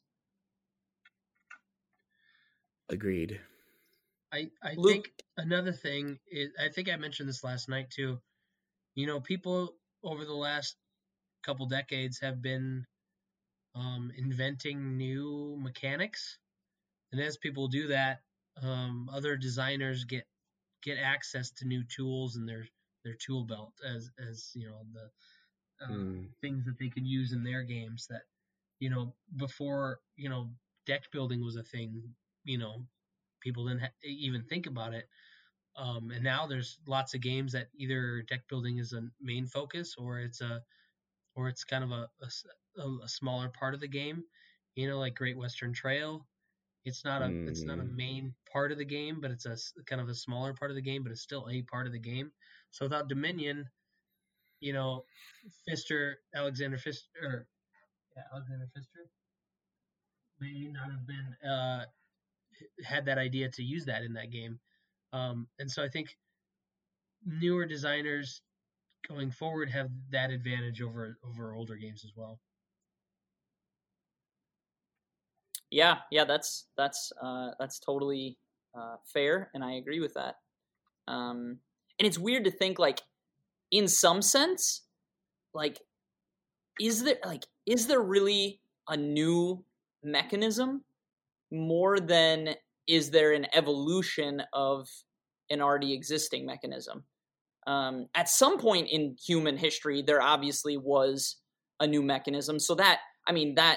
Agreed. I, I Luke? think another thing is, I think I mentioned this last night too. You know, people over the last couple decades have been um, inventing new mechanics, and as people do that, um, other designers get get access to new tools in their their tool belt, as as you know, the uh, Mm. things that they could use in their games that, you know, before, you know, deck building was a thing, you know, people didn't ha- even think about it. Um, and now there's lots of games that either deck building is a main focus, or it's a or it's kind of a, a, a smaller part of the game. You know, like Great Western Trail. It's not a it's not a Mm. main part of the game, but it's a kind of a smaller part of the game, but it's still a part of the game. So without Dominion, you know, Pfister, Alexander Pfister, or, yeah, Alexander Pfister may not have been uh, had that idea to use that in that game. Um, and so I think newer designers going forward have that advantage over over older games as well. Yeah, yeah, that's that's uh, that's totally uh, fair, and I agree with that. Um, and it's weird to think, like, in some sense, like, is there like is there really a new mechanism more than is there an evolution of an already existing mechanism? Um, at some point in human history, there obviously was a new mechanism, so that I mean that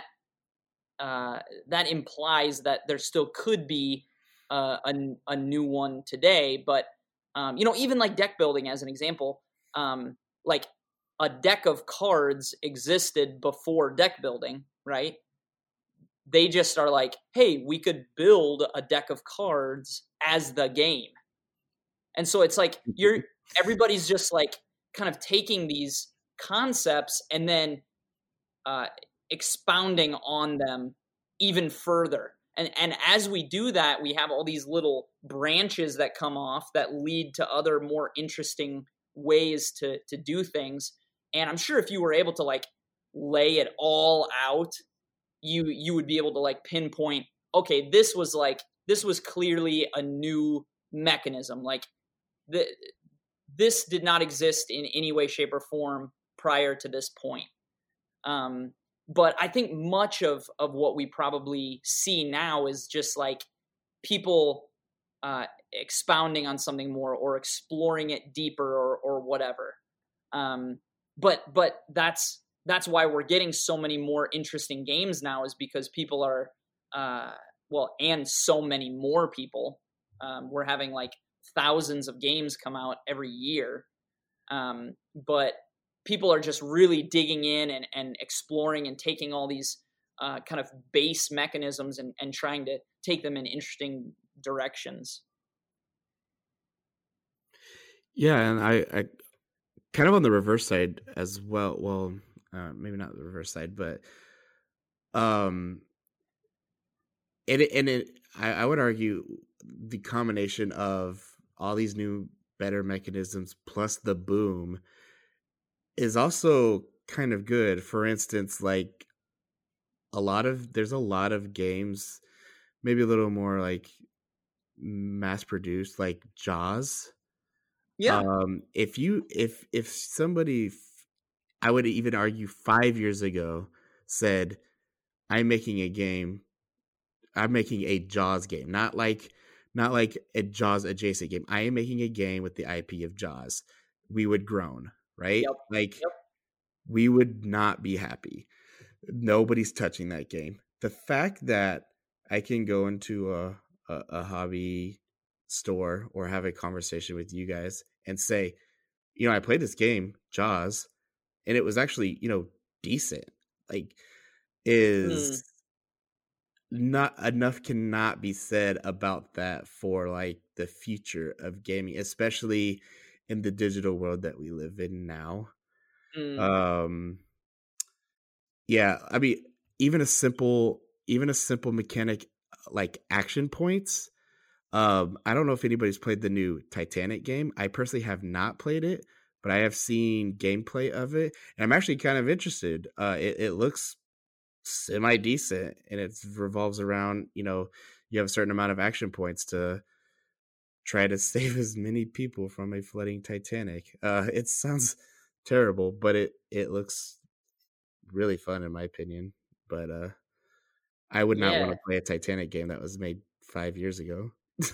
uh, that implies that there still could be uh, a, a new one today. But um, you know, even like deck building as an example, um, like a deck of cards existed before deck building, right? They just are like, hey, we could build a deck of cards as the game. And so it's like you're everybody's just like kind of taking these concepts and then uh, expounding on them even further. And and as we do that, we have all these little branches that come off that lead to other more interesting ways to to do things. And I'm sure if you were able to like lay it all out, you you would be able to like pinpoint, okay, this was like this was clearly a new mechanism. Like the this did not exist in any way, shape, or form prior to this point. Um, but I think much of of what we probably see now is just like people uh, expounding on something more or exploring it deeper or or whatever. Um, but but that's that's why we're getting so many more interesting games now, is because people are uh, well, and so many more people. Um, we're having like thousands of games come out every year, um, but people are just really digging in and, and exploring and taking all these uh, kind of base mechanisms and, and trying to take them in interesting directions. Yeah, and I, I kind of on the reverse side as well. Well, uh, maybe not the reverse side, but um, and it, and it, I, I would argue the combination of all these new better mechanisms plus the boom is also kind of good. For instance, like a lot of there's a lot of games, maybe a little more like mass produced, like Jaws. Yeah. Um, if you if if somebody, I would even argue five years ago, said, "I'm making a game. I'm making a Jaws game, not like not like a Jaws adjacent game. I am making a game with the I P of Jaws." We would groan, right? Yep. Like Yep. we would not be happy. Nobody's touching that game. The fact that I can go into a, a, a hobby store or have a conversation with you guys and say, you know, I played this game, Jaws, and it was actually, you know, decent. Like, Mm. is not enough cannot be said about that for like the future of gaming, especially in the digital world that we live in now. Mm. Um, yeah, I mean, even a simple, even a simple mechanic like action points. Um, I don't know if anybody's played the new Titanic game. I personally have not played it, but I have seen gameplay of it, and I'm actually kind of interested. Uh, it, it looks semi decent, and it revolves around, you know, you have a certain amount of action points to try to save as many people from a flooding Titanic. Uh, it sounds terrible, but it it looks really fun in my opinion. But uh, I would not want Yeah. to play a Titanic game that was made five years ago.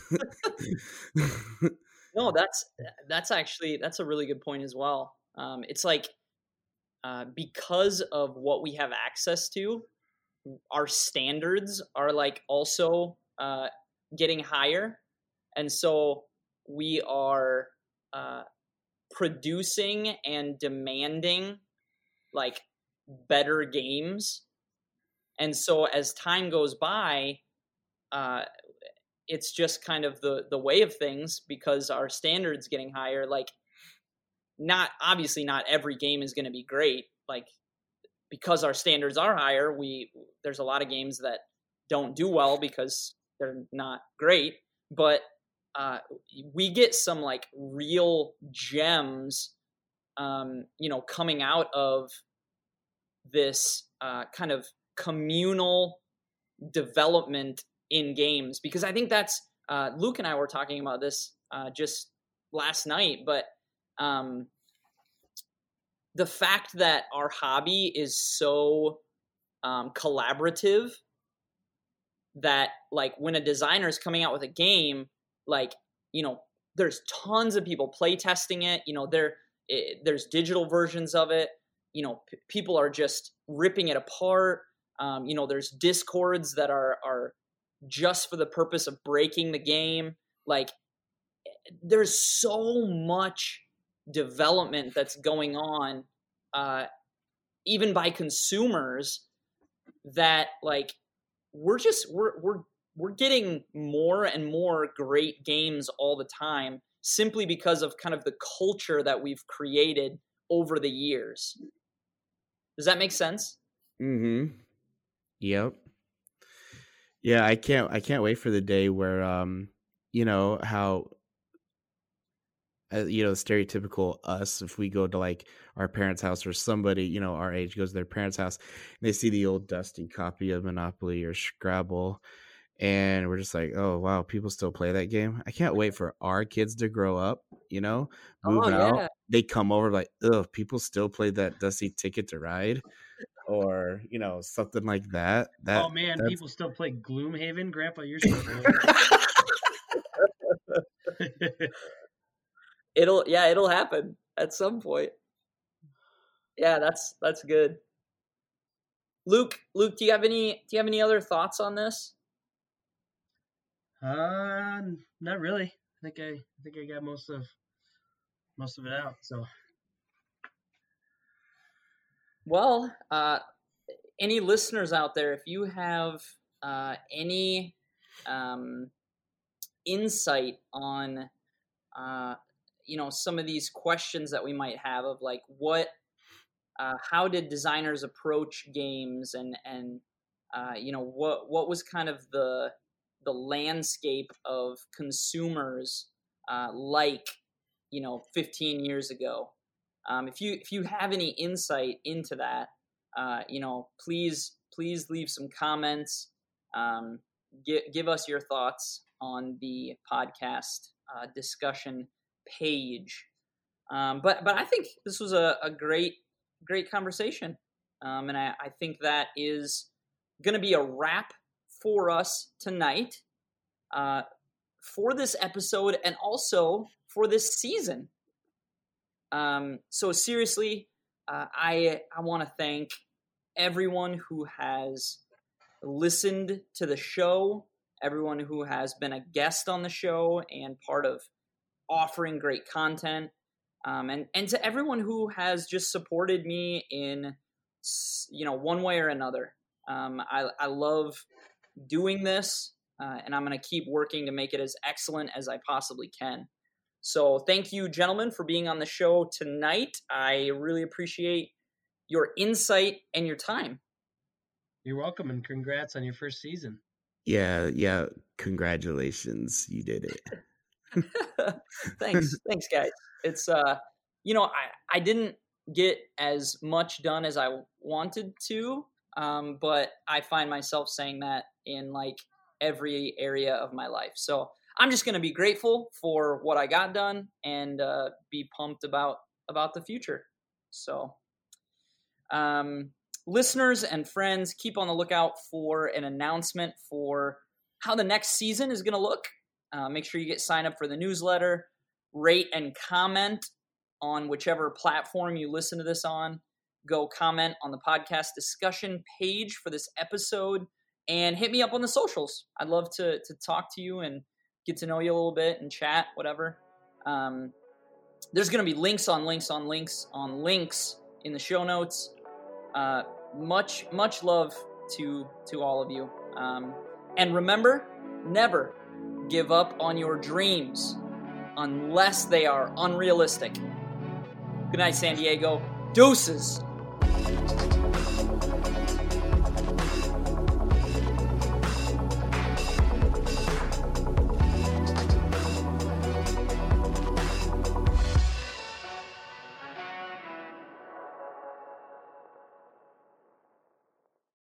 No, that's that's actually that's a really good point as well. Um, it's like uh, because of what we have access to, our standards are like also uh, getting higher, and so we are uh, producing and demanding like better games. And so as time goes by, uh, it's just kind of the the way of things because our standards getting higher. Like, not obviously not every game is going to be great. Like, because our standards are higher, we there's a lot of games that don't do well because they're not great. But uh, we get some like real gems, um, you know, coming out of this uh, kind of communal development in games, because I think that's uh, Luke and I were talking about this uh, just last night, but um, the fact that our hobby is so um, collaborative that like when a designer is coming out with a game, like, you know, there's tons of people play testing it, you know, there it, there's digital versions of it, you know, p- people are just ripping it apart. Um, you know, there's discords that are are just for the purpose of breaking the game. Like, there's so much development that's going on, uh, even by consumers, that like we're just we're we're we're getting more and more great games all the time simply because of kind of the culture that we've created over the years. Does that make sense? Mm-hmm. Yep. Yeah, I can't I can't wait for the day where um you know how uh, you know, stereotypical us, if we go to like our parents' house or somebody, you know, our age goes to their parents' house and they see the old dusty copy of Monopoly or Scrabble, and we're just like, oh wow, people still play that game. I can't wait for our kids to grow up, you know, move Oh out. yeah. They come over like, ugh, people still play that dusty Ticket to Ride, or you know, something like that. Oh That man, that's people still play Gloomhaven. Grandpa, you're still old. It'll yeah, it'll happen at some point. Yeah, that's that's good. Luke, Luke, do you have any do you have any other thoughts on this? uh, not really. I think I, I think I got most of most of it out. So Well, uh, any listeners out there, if you have uh, any um, insight on, uh, you know, some of these questions that we might have of like what, uh, how did designers approach games, and and uh, you know, what what was kind of the the landscape of consumers uh, like, you know, fifteen years ago. Um, if you if you have any insight into that, uh, you know, please please leave some comments. Um, give give us your thoughts on the podcast uh, discussion page. Um, but but I think this was a, a great great conversation, um, and I, I think that is going to be a wrap for us tonight, uh, for this episode, and also for this season. Um, so seriously, uh, I I want to thank everyone who has listened to the show, everyone who has been a guest on the show and part of offering great content. Um, and, and to everyone who has just supported me in, you know, one way or another. Um, I, I love doing this, uh, and I'm going to keep working to make it as excellent as I possibly can. So thank you, gentlemen, for being on the show tonight. I really appreciate your insight and your time. You're welcome, and congrats on your first season. Yeah, yeah. Congratulations. You did it. Thanks. Thanks, guys. It's, uh, you know, I, I didn't get as much done as I wanted to, um, but I find myself saying that in like every area of my life. So I'm just going to be grateful for what I got done and uh, be pumped about, about the future. So, um, listeners and friends, keep on the lookout for an announcement for how the next season is going to look. Uh, make sure you get signed up for the newsletter. Rate and comment on whichever platform you listen to this on. Go comment on the podcast discussion page for this episode and hit me up on the socials. I'd love to to talk to you and get to know you a little bit and chat, whatever. Um, there's going to be links on links on links on links in the show notes. Uh, much, much love to to all of you. Um, and remember, never give up on your dreams unless they are unrealistic. Good night, San Diego. Deuces.